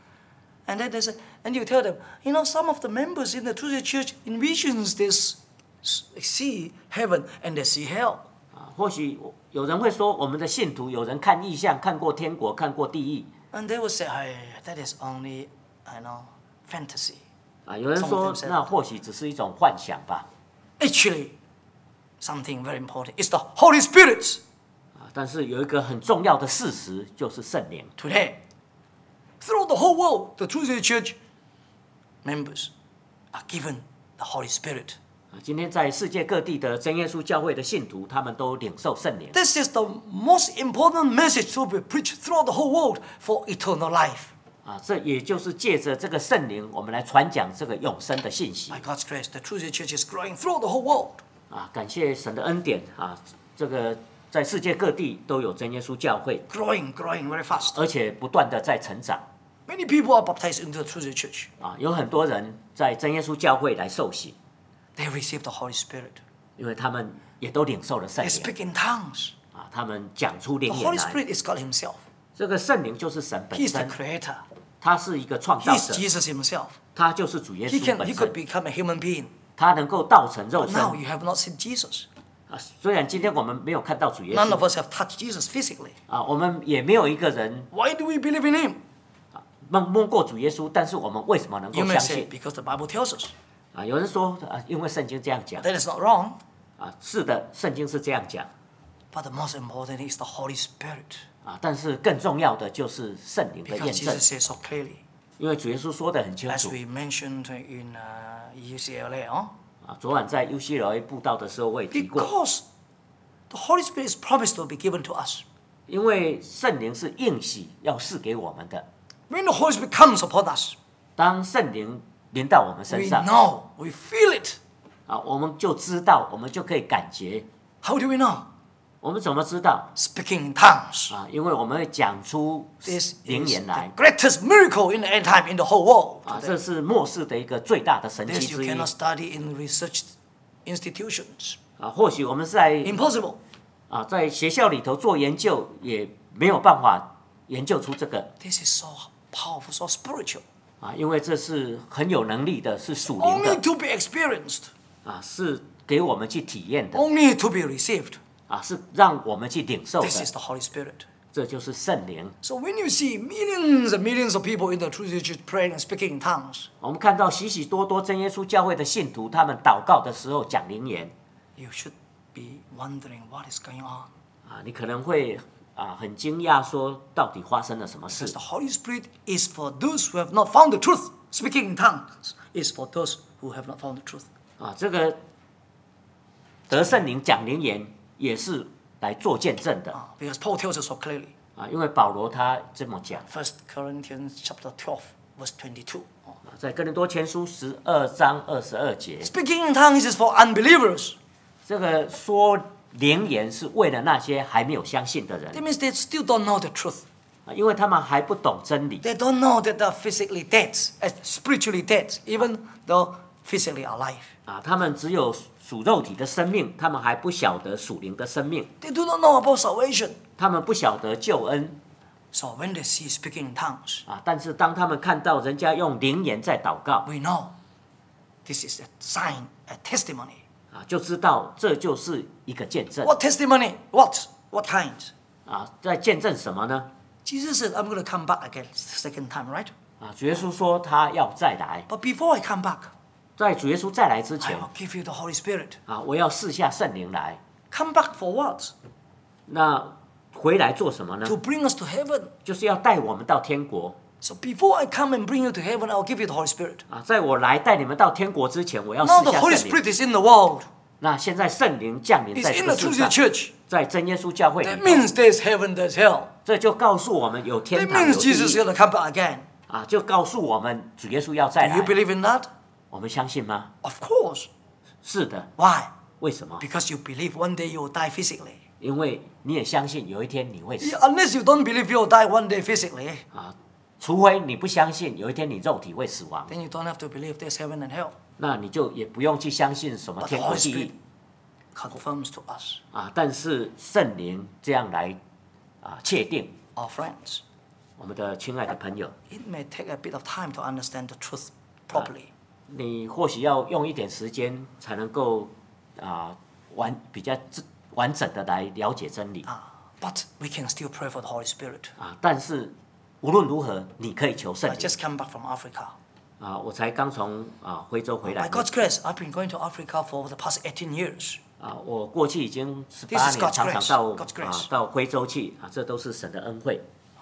[SPEAKER 1] And then they said, and you tell them, you know, some of the members in the Tuesday church in visions they s- s- see heaven and they see hell.
[SPEAKER 2] 啊。或许有人会说我们的信徒有人看异象，看过天国，看过地狱
[SPEAKER 1] And they will say, hey, that is only, I know, fantasy.
[SPEAKER 2] 啊。有人
[SPEAKER 1] Some
[SPEAKER 2] 说
[SPEAKER 1] of them said-
[SPEAKER 2] 那或许只是一种幻想吧
[SPEAKER 1] Actually, something very important is the Holy Spirit.
[SPEAKER 2] 啊。但是有一个很重要的事实就是圣灵
[SPEAKER 1] Today, throughout the whole world, the Tuesday church members are given the Holy Spirit.
[SPEAKER 2] 啊。今天在世界各地的真耶稣教会的信徒，他们都领受圣灵
[SPEAKER 1] This is the most important message to be preached throughout the whole world for eternal life.
[SPEAKER 2] 啊。这也就是借着这个圣灵，我们来传讲这个永生的信息
[SPEAKER 1] By God's grace, the Tuesday church is growing throughout the whole world.
[SPEAKER 2] 啊。感谢神的恩典啊，这个在世界各地都有真耶稣教会，
[SPEAKER 1] Growing, growing very fast.
[SPEAKER 2] 而且不断的在成长
[SPEAKER 1] Many people are baptized into the Tuesday church.
[SPEAKER 2] 啊。有很多人在真耶稣教会来受洗，
[SPEAKER 1] They receive the Holy Spirit.
[SPEAKER 2] 因为他们也都领受了圣
[SPEAKER 1] They
[SPEAKER 2] 灵
[SPEAKER 1] speak in tongues.
[SPEAKER 2] 啊，他们讲出
[SPEAKER 1] The
[SPEAKER 2] 灵言
[SPEAKER 1] Holy
[SPEAKER 2] 来。
[SPEAKER 1] Spirit is God Himself.
[SPEAKER 2] 这个圣灵就是神本
[SPEAKER 1] He is the
[SPEAKER 2] 身，
[SPEAKER 1] Creator.
[SPEAKER 2] 他是一个创造
[SPEAKER 1] He is
[SPEAKER 2] 者，
[SPEAKER 1] Jesus Himself.
[SPEAKER 2] 他就是主耶
[SPEAKER 1] He
[SPEAKER 2] 稣
[SPEAKER 1] can,
[SPEAKER 2] 本
[SPEAKER 1] He could
[SPEAKER 2] 身，
[SPEAKER 1] become a human being.
[SPEAKER 2] 他能够道成肉
[SPEAKER 1] But now
[SPEAKER 2] 身
[SPEAKER 1] you have not seen Jesus.
[SPEAKER 2] 啊。虽然今天我们没有看到主耶
[SPEAKER 1] None
[SPEAKER 2] 稣
[SPEAKER 1] of us have touched Jesus physically.
[SPEAKER 2] 啊，我们也没有一个人
[SPEAKER 1] Why do we believe in Him?
[SPEAKER 2] 摸摸过主耶稣，但是我们为什么能
[SPEAKER 1] You
[SPEAKER 2] 够
[SPEAKER 1] may
[SPEAKER 2] 相
[SPEAKER 1] say
[SPEAKER 2] 信
[SPEAKER 1] because the Bible tells us.
[SPEAKER 2] 啊？有人说啊，因为圣经这样讲
[SPEAKER 1] That is not wrong.
[SPEAKER 2] 啊，是的，圣经是这样讲
[SPEAKER 1] But the most important is the Holy Spirit.
[SPEAKER 2] 啊，但是更重要的就是圣灵的验
[SPEAKER 1] Because
[SPEAKER 2] 证
[SPEAKER 1] Jesus，says so clearly.
[SPEAKER 2] 因为主耶稣说的很清
[SPEAKER 1] As
[SPEAKER 2] 楚
[SPEAKER 1] we mentioned in uh, U C L A, huh?
[SPEAKER 2] 啊。昨晚在 U C L A 布道的时候，我也提过，
[SPEAKER 1] Because the Holy Spirit is promised to be given to us.
[SPEAKER 2] 因为圣灵是应许要赐给我们的。
[SPEAKER 1] When the Holy Spirit comes upon us,
[SPEAKER 2] 当圣灵临到我们身
[SPEAKER 1] we
[SPEAKER 2] 上
[SPEAKER 1] know, we feel it.
[SPEAKER 2] 啊，我们就知道，我们就可以感觉。
[SPEAKER 1] How do we know?
[SPEAKER 2] 我们怎么知道
[SPEAKER 1] Speaking in tongues.
[SPEAKER 2] 啊？因为我们会讲出
[SPEAKER 1] This
[SPEAKER 2] 灵
[SPEAKER 1] is
[SPEAKER 2] 言
[SPEAKER 1] the
[SPEAKER 2] 来
[SPEAKER 1] greatest miracle in the end time in the whole world.
[SPEAKER 2] 啊，
[SPEAKER 1] today.
[SPEAKER 2] 这是末世的一个最大的神奇
[SPEAKER 1] This you
[SPEAKER 2] 之一
[SPEAKER 1] cannot study in research institutions.
[SPEAKER 2] 啊。或许我们在
[SPEAKER 1] Impossible.
[SPEAKER 2] 啊在学校里头做研究，也没有办法研究出这个
[SPEAKER 1] This is so powerful, so spiritual.
[SPEAKER 2] 啊，因为这是很有能力的，是属灵
[SPEAKER 1] Only
[SPEAKER 2] 的
[SPEAKER 1] to be experienced.
[SPEAKER 2] 啊，是给我们去体验的
[SPEAKER 1] Only to be received.
[SPEAKER 2] 啊，是让我们去领受
[SPEAKER 1] This is
[SPEAKER 2] 的，
[SPEAKER 1] the Holy Spirit.
[SPEAKER 2] 这就是圣灵。
[SPEAKER 1] So when you see millions and millions of people in the True Church praying and speaking in tongues,
[SPEAKER 2] 我们看到许许多多真耶稣教会的信徒，他们祷告的时候讲灵言
[SPEAKER 1] you should be wondering what is going on.
[SPEAKER 2] 啊，你可能会啊很惊讶，说到底发生了什么
[SPEAKER 1] Because
[SPEAKER 2] 事
[SPEAKER 1] the Holy Spirit is for those who have not found the truth. Speaking in tongues is for those who have not found the truth.
[SPEAKER 2] 啊？这个得圣灵讲灵言也是来做见证的
[SPEAKER 1] Uh, because Paul tells us so clearly.
[SPEAKER 2] 啊，因为保罗他这么讲
[SPEAKER 1] First Corinthians chapter twelve, verse twenty-two.
[SPEAKER 2] 啊，在哥林多前书十二章二十二节，
[SPEAKER 1] Speaking in tongues is for unbelievers.
[SPEAKER 2] 这个说灵言是为了那些还没有相信的人
[SPEAKER 1] That means they still don't know the truth.
[SPEAKER 2] 啊，因为他们还不懂真理
[SPEAKER 1] They don't know that they're physically dead, uh, spiritually dead, even though physically alive.
[SPEAKER 2] 啊，他们只有属肉体的生命，他们还不晓得属灵的生命，
[SPEAKER 1] They do not know about salvation.
[SPEAKER 2] 他们不晓得救恩
[SPEAKER 1] So when they see speaking in tongues,
[SPEAKER 2] 啊。但是当他们看到人家用灵言在祷告
[SPEAKER 1] we know this is a sign, a testimony.
[SPEAKER 2] 啊，就知道这就是一个见证
[SPEAKER 1] What testimony? What? What kind?
[SPEAKER 2] 啊。在见证什么呢？
[SPEAKER 1] Jesus said, I'm going to come back again, second time, right?
[SPEAKER 2] 啊，主耶稣说他要再来，
[SPEAKER 1] But before I come back,
[SPEAKER 2] 在主耶稣再来之
[SPEAKER 1] I
[SPEAKER 2] 前
[SPEAKER 1] will give you the Holy Spirit.
[SPEAKER 2] 啊，我要赐下圣灵来。
[SPEAKER 1] Come back for what?
[SPEAKER 2] 那回来做什么呢？
[SPEAKER 1] To bring us to heaven.
[SPEAKER 2] 就是要带我们到天国
[SPEAKER 1] So before I come and bring you to heaven, I'll give you the Holy Spirit.
[SPEAKER 2] 啊。在我来带你们到天国之前，我要
[SPEAKER 1] Now
[SPEAKER 2] 赐
[SPEAKER 1] the
[SPEAKER 2] 下
[SPEAKER 1] Holy
[SPEAKER 2] 圣灵。
[SPEAKER 1] Spirit is in the world.
[SPEAKER 2] 那现在圣灵降临
[SPEAKER 1] It's
[SPEAKER 2] 在这
[SPEAKER 1] in
[SPEAKER 2] 个
[SPEAKER 1] the
[SPEAKER 2] 世
[SPEAKER 1] true
[SPEAKER 2] 上，
[SPEAKER 1] church.
[SPEAKER 2] 在真耶稣教会
[SPEAKER 1] That
[SPEAKER 2] 里头，
[SPEAKER 1] means there's heaven, there's hell.
[SPEAKER 2] 这就告诉我们有
[SPEAKER 1] That
[SPEAKER 2] 天堂有
[SPEAKER 1] means
[SPEAKER 2] 地
[SPEAKER 1] Jesus is
[SPEAKER 2] 狱
[SPEAKER 1] going to come back again.
[SPEAKER 2] 啊，就告诉我们主耶稣要再
[SPEAKER 1] Do you
[SPEAKER 2] 来。
[SPEAKER 1] believe in that?
[SPEAKER 2] 我们相信吗？
[SPEAKER 1] Of course.
[SPEAKER 2] 是的。
[SPEAKER 1] Why?
[SPEAKER 2] 为什么？
[SPEAKER 1] Because you believe one day you will die physically.
[SPEAKER 2] 因为你也相信有一天你会死
[SPEAKER 1] Yeah, Unless you don't believe you will die one day physically,
[SPEAKER 2] 啊，除非你不相信有一天你肉体会死亡，
[SPEAKER 1] then you don't have to believe there's heaven and hell.
[SPEAKER 2] 那你就也不用去相信什么
[SPEAKER 1] But the
[SPEAKER 2] 天国
[SPEAKER 1] Holy
[SPEAKER 2] 地
[SPEAKER 1] Spirit
[SPEAKER 2] 狱
[SPEAKER 1] confirms to us,
[SPEAKER 2] 啊。但是圣灵这样来啊确定，
[SPEAKER 1] our friends.
[SPEAKER 2] 我们的亲爱的朋友，
[SPEAKER 1] It may take a bit of time to understand the truth properly.
[SPEAKER 2] 你或许要用一点时间才能够啊完比较完整的来了解真理
[SPEAKER 1] Ah, but we can still pray for the Holy Spirit.
[SPEAKER 2] 啊。但是无论如何，你可以求圣
[SPEAKER 1] I
[SPEAKER 2] 灵
[SPEAKER 1] just come back from Africa.
[SPEAKER 2] 啊。我才刚从啊非洲回来
[SPEAKER 1] By God's grace, I've been going to Africa for the past eighteen years.
[SPEAKER 2] 啊，我过去已经十
[SPEAKER 1] This
[SPEAKER 2] 八
[SPEAKER 1] is
[SPEAKER 2] 年
[SPEAKER 1] God's
[SPEAKER 2] 常常
[SPEAKER 1] grace.
[SPEAKER 2] 到
[SPEAKER 1] God's grace.
[SPEAKER 2] 啊到非洲去啊，这都是神的恩惠。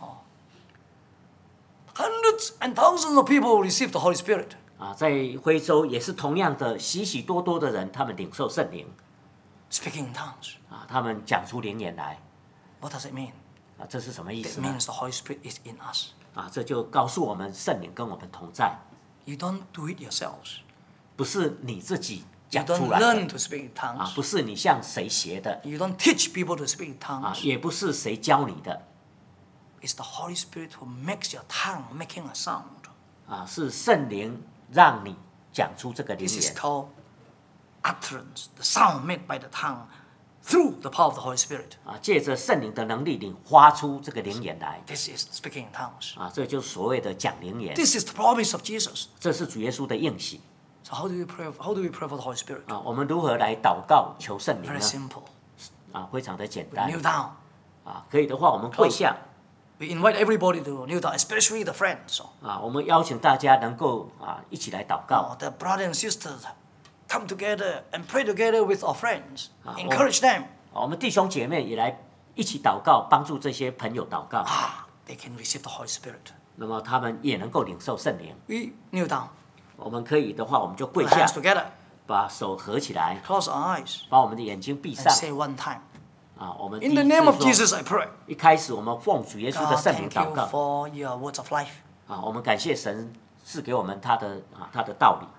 [SPEAKER 1] Hundreds and thousands of people receive the Holy Spirit.
[SPEAKER 2] 啊，在非洲也是同样的，许许多多的人，他们领受圣灵
[SPEAKER 1] Speaking in tongues.
[SPEAKER 2] 啊，他们讲出灵言来
[SPEAKER 1] What does it mean?
[SPEAKER 2] 啊，这是什么意
[SPEAKER 1] It
[SPEAKER 2] 思呢？
[SPEAKER 1] means the Holy Spirit is in us.
[SPEAKER 2] 啊，这就告诉我们圣灵跟我们同在，
[SPEAKER 1] You don't do it yourselves.
[SPEAKER 2] 不是你自己
[SPEAKER 1] You
[SPEAKER 2] 讲出
[SPEAKER 1] don't
[SPEAKER 2] 来
[SPEAKER 1] learn
[SPEAKER 2] 的
[SPEAKER 1] to speak in
[SPEAKER 2] 啊，
[SPEAKER 1] tongues.
[SPEAKER 2] 不是你向谁学的
[SPEAKER 1] You don't teach people to speak in
[SPEAKER 2] 啊，
[SPEAKER 1] tongues.
[SPEAKER 2] 也不是谁教你的
[SPEAKER 1] It's the Holy Spirit who makes your tongue making a sound.
[SPEAKER 2] 啊，是圣灵让你讲出这个灵
[SPEAKER 1] This is
[SPEAKER 2] 言
[SPEAKER 1] called utterance, the sound made by the tongue through the power of the Holy Spirit.
[SPEAKER 2] 啊，借着圣灵的能力，你发出这个灵言来
[SPEAKER 1] This is speaking in tongues.
[SPEAKER 2] 啊，这就是所谓的讲灵言，
[SPEAKER 1] This is the promise of Jesus.
[SPEAKER 2] 这是主耶稣的应许
[SPEAKER 1] So how do we pray? How do we pray for the Holy Spirit?
[SPEAKER 2] 啊。我们如何来祷告求圣灵
[SPEAKER 1] Very
[SPEAKER 2] 呢？
[SPEAKER 1] simple.
[SPEAKER 2] 啊，非常的简
[SPEAKER 1] We
[SPEAKER 2] 单
[SPEAKER 1] kneel down.
[SPEAKER 2] 啊，可以的话，我们跪下
[SPEAKER 1] We invite everybody to kneel down, especially the friends.
[SPEAKER 2] 啊，我们邀请大家能够啊一起来祷告
[SPEAKER 1] Oh, the brothers and sisters come together and pray together with our friends.
[SPEAKER 2] Ah,
[SPEAKER 1] Encourage them.
[SPEAKER 2] 啊，我们弟兄姐妹也来一起祷告，帮助这些朋友祷告，
[SPEAKER 1] Ah, they can receive the Holy Spirit.
[SPEAKER 2] 那么他们也能够领受圣灵。
[SPEAKER 1] We kneel down,
[SPEAKER 2] 我们可以的话，我们就跪
[SPEAKER 1] put
[SPEAKER 2] 下
[SPEAKER 1] hands，together,
[SPEAKER 2] 把手合起来，
[SPEAKER 1] close our eyes,
[SPEAKER 2] 把我们的眼睛闭
[SPEAKER 1] and
[SPEAKER 2] 上
[SPEAKER 1] say one time.
[SPEAKER 2] 啊。我们第
[SPEAKER 1] In
[SPEAKER 2] 一
[SPEAKER 1] the name of
[SPEAKER 2] 次说，
[SPEAKER 1] Jesus, I pray.
[SPEAKER 2] 一开始我们奉主耶稣的
[SPEAKER 1] God,
[SPEAKER 2] 圣名
[SPEAKER 1] thank
[SPEAKER 2] 祷
[SPEAKER 1] you
[SPEAKER 2] 告
[SPEAKER 1] for your words of life.
[SPEAKER 2] 啊，我们感谢神赐给我们他的啊他的道理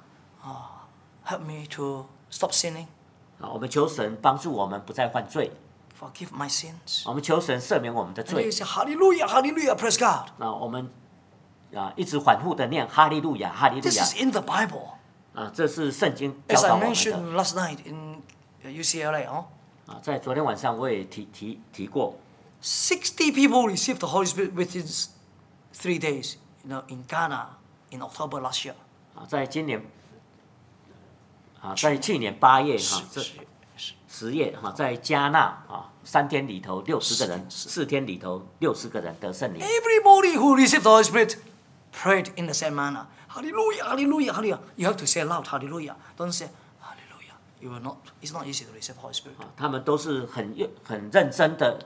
[SPEAKER 1] Help me to stop sinning,
[SPEAKER 2] 啊，我们求神帮助我们不再犯罪，
[SPEAKER 1] forgive my sins.
[SPEAKER 2] 我们求神赦免我们的
[SPEAKER 1] And you
[SPEAKER 2] 罪
[SPEAKER 1] say, Hallelujah, Hallelujah, praise God.
[SPEAKER 2] 啊，我们啊一直反复的念哈利路亚哈利路
[SPEAKER 1] This
[SPEAKER 2] 亚
[SPEAKER 1] is in the Bible.
[SPEAKER 2] 啊，这是圣经教
[SPEAKER 1] As
[SPEAKER 2] 导
[SPEAKER 1] I
[SPEAKER 2] 我们的
[SPEAKER 1] mentioned last night in U C L A, huh?
[SPEAKER 2] 啊，在昨天晚上我也提提提过
[SPEAKER 1] sixty people received the Holy Spirit within three days, you know, in Ghana in October last year.
[SPEAKER 2] 啊，在今年啊，在去年八月哈，这十月哈，在加纳啊，三天里头六十个人，四天里头六十个人得圣灵。
[SPEAKER 1] Everybody who received the Holy Spirit prayed in the same manner. Hallelujah, hallelujah, hallelujah. You have to say loud, hallelujah. Don't say hallelujah. You will not. It's not easy to receive the Holy Spirit.
[SPEAKER 2] 啊，他们都是很认很认真的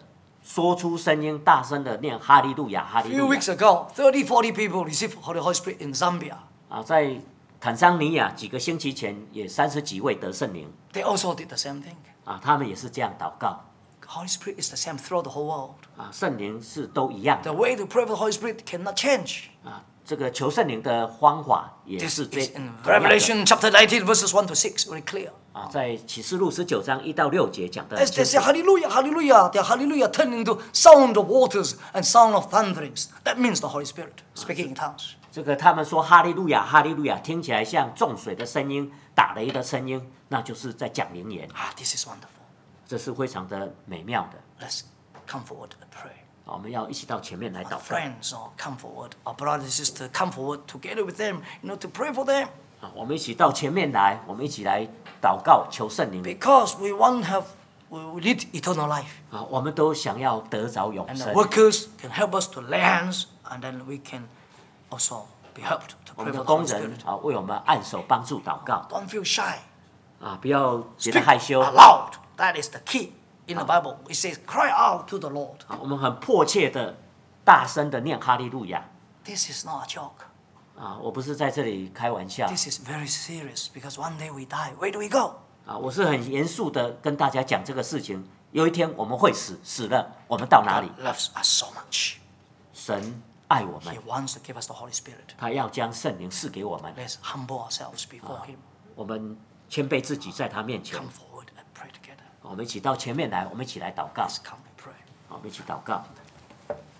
[SPEAKER 2] 说出声音，大声的念哈利路亚，哈
[SPEAKER 1] A
[SPEAKER 2] 利
[SPEAKER 1] few
[SPEAKER 2] 路亚。
[SPEAKER 1] weeks ago, thirty, forty people received Holy Holy Spirit in Zambia.
[SPEAKER 2] 啊，在坦桑尼亚几个星期前，也三十几位得圣灵
[SPEAKER 1] They also did the same thing.
[SPEAKER 2] 啊，他们也是这样祷告
[SPEAKER 1] Holy Spirit is the same throughout the whole world.
[SPEAKER 2] 啊，圣灵是都一样的
[SPEAKER 1] The way to pray for the Holy Spirit cannot change.
[SPEAKER 2] 啊。这个求圣灵的方法也
[SPEAKER 1] This
[SPEAKER 2] 是这
[SPEAKER 1] is in
[SPEAKER 2] 同样的
[SPEAKER 1] Revelation chapter nineteen, verses one to six, very clear.
[SPEAKER 2] 啊，在启示录十九章一到六节讲的
[SPEAKER 1] As they say hallelujah, hallelujah, their hallelujah turned into sound of waters and sound of thunderings. That means the Holy Spirit speaking in tongues.
[SPEAKER 2] 这个他们说哈利路亚，哈利路亚，听起来像重水的声音、打雷的声音，那就是在讲灵言，
[SPEAKER 1] Ah, this is wonderful.
[SPEAKER 2] 这是非常的美妙的。
[SPEAKER 1] Let's come forward and pray.
[SPEAKER 2] 啊我们要一起到前面来祷
[SPEAKER 1] Our
[SPEAKER 2] 告
[SPEAKER 1] friends, oh, come forward. Our brothers and sisters, come forward together with them, you know, to pray for them.
[SPEAKER 2] 啊，我们一起到前面来，我们一起来祷告求圣灵
[SPEAKER 1] Because we want to have, we need eternal life.
[SPEAKER 2] 啊，我们都想要得着永
[SPEAKER 1] And the
[SPEAKER 2] 生。
[SPEAKER 1] workers can help us to lay hands, and then we can also be helped to
[SPEAKER 2] 我
[SPEAKER 1] pray
[SPEAKER 2] 们的
[SPEAKER 1] for the
[SPEAKER 2] 工
[SPEAKER 1] Holy
[SPEAKER 2] 人
[SPEAKER 1] Spirit.
[SPEAKER 2] 啊，为我们按手帮助祷告
[SPEAKER 1] Don't feel shy.
[SPEAKER 2] 啊，不要觉得
[SPEAKER 1] Speak
[SPEAKER 2] 害羞
[SPEAKER 1] aloud. That is the key in the Bible. It says, cry out to the Lord.
[SPEAKER 2] 啊，我们很迫切的、大声的念哈利路亚
[SPEAKER 1] This is not a joke.
[SPEAKER 2] 啊！我不是在这里开玩笑
[SPEAKER 1] This is very serious because one day we die. Where do we go?
[SPEAKER 2] 啊，我是很严肃的跟大家讲这个事情。有一天我们会死，死了我们到哪里
[SPEAKER 1] God？loves us so much.
[SPEAKER 2] 神爱我们
[SPEAKER 1] He，wants to give us the Holy Spirit.
[SPEAKER 2] 他要将圣灵赐给我们。
[SPEAKER 1] Let's humble ourselves before Him.
[SPEAKER 2] 我们谦卑自己，在他面前，
[SPEAKER 1] Come forward and pray together.
[SPEAKER 2] 我们一起到前面来，我们一起来祷告，
[SPEAKER 1] Let's come and pray.
[SPEAKER 2] 我们一起祷告。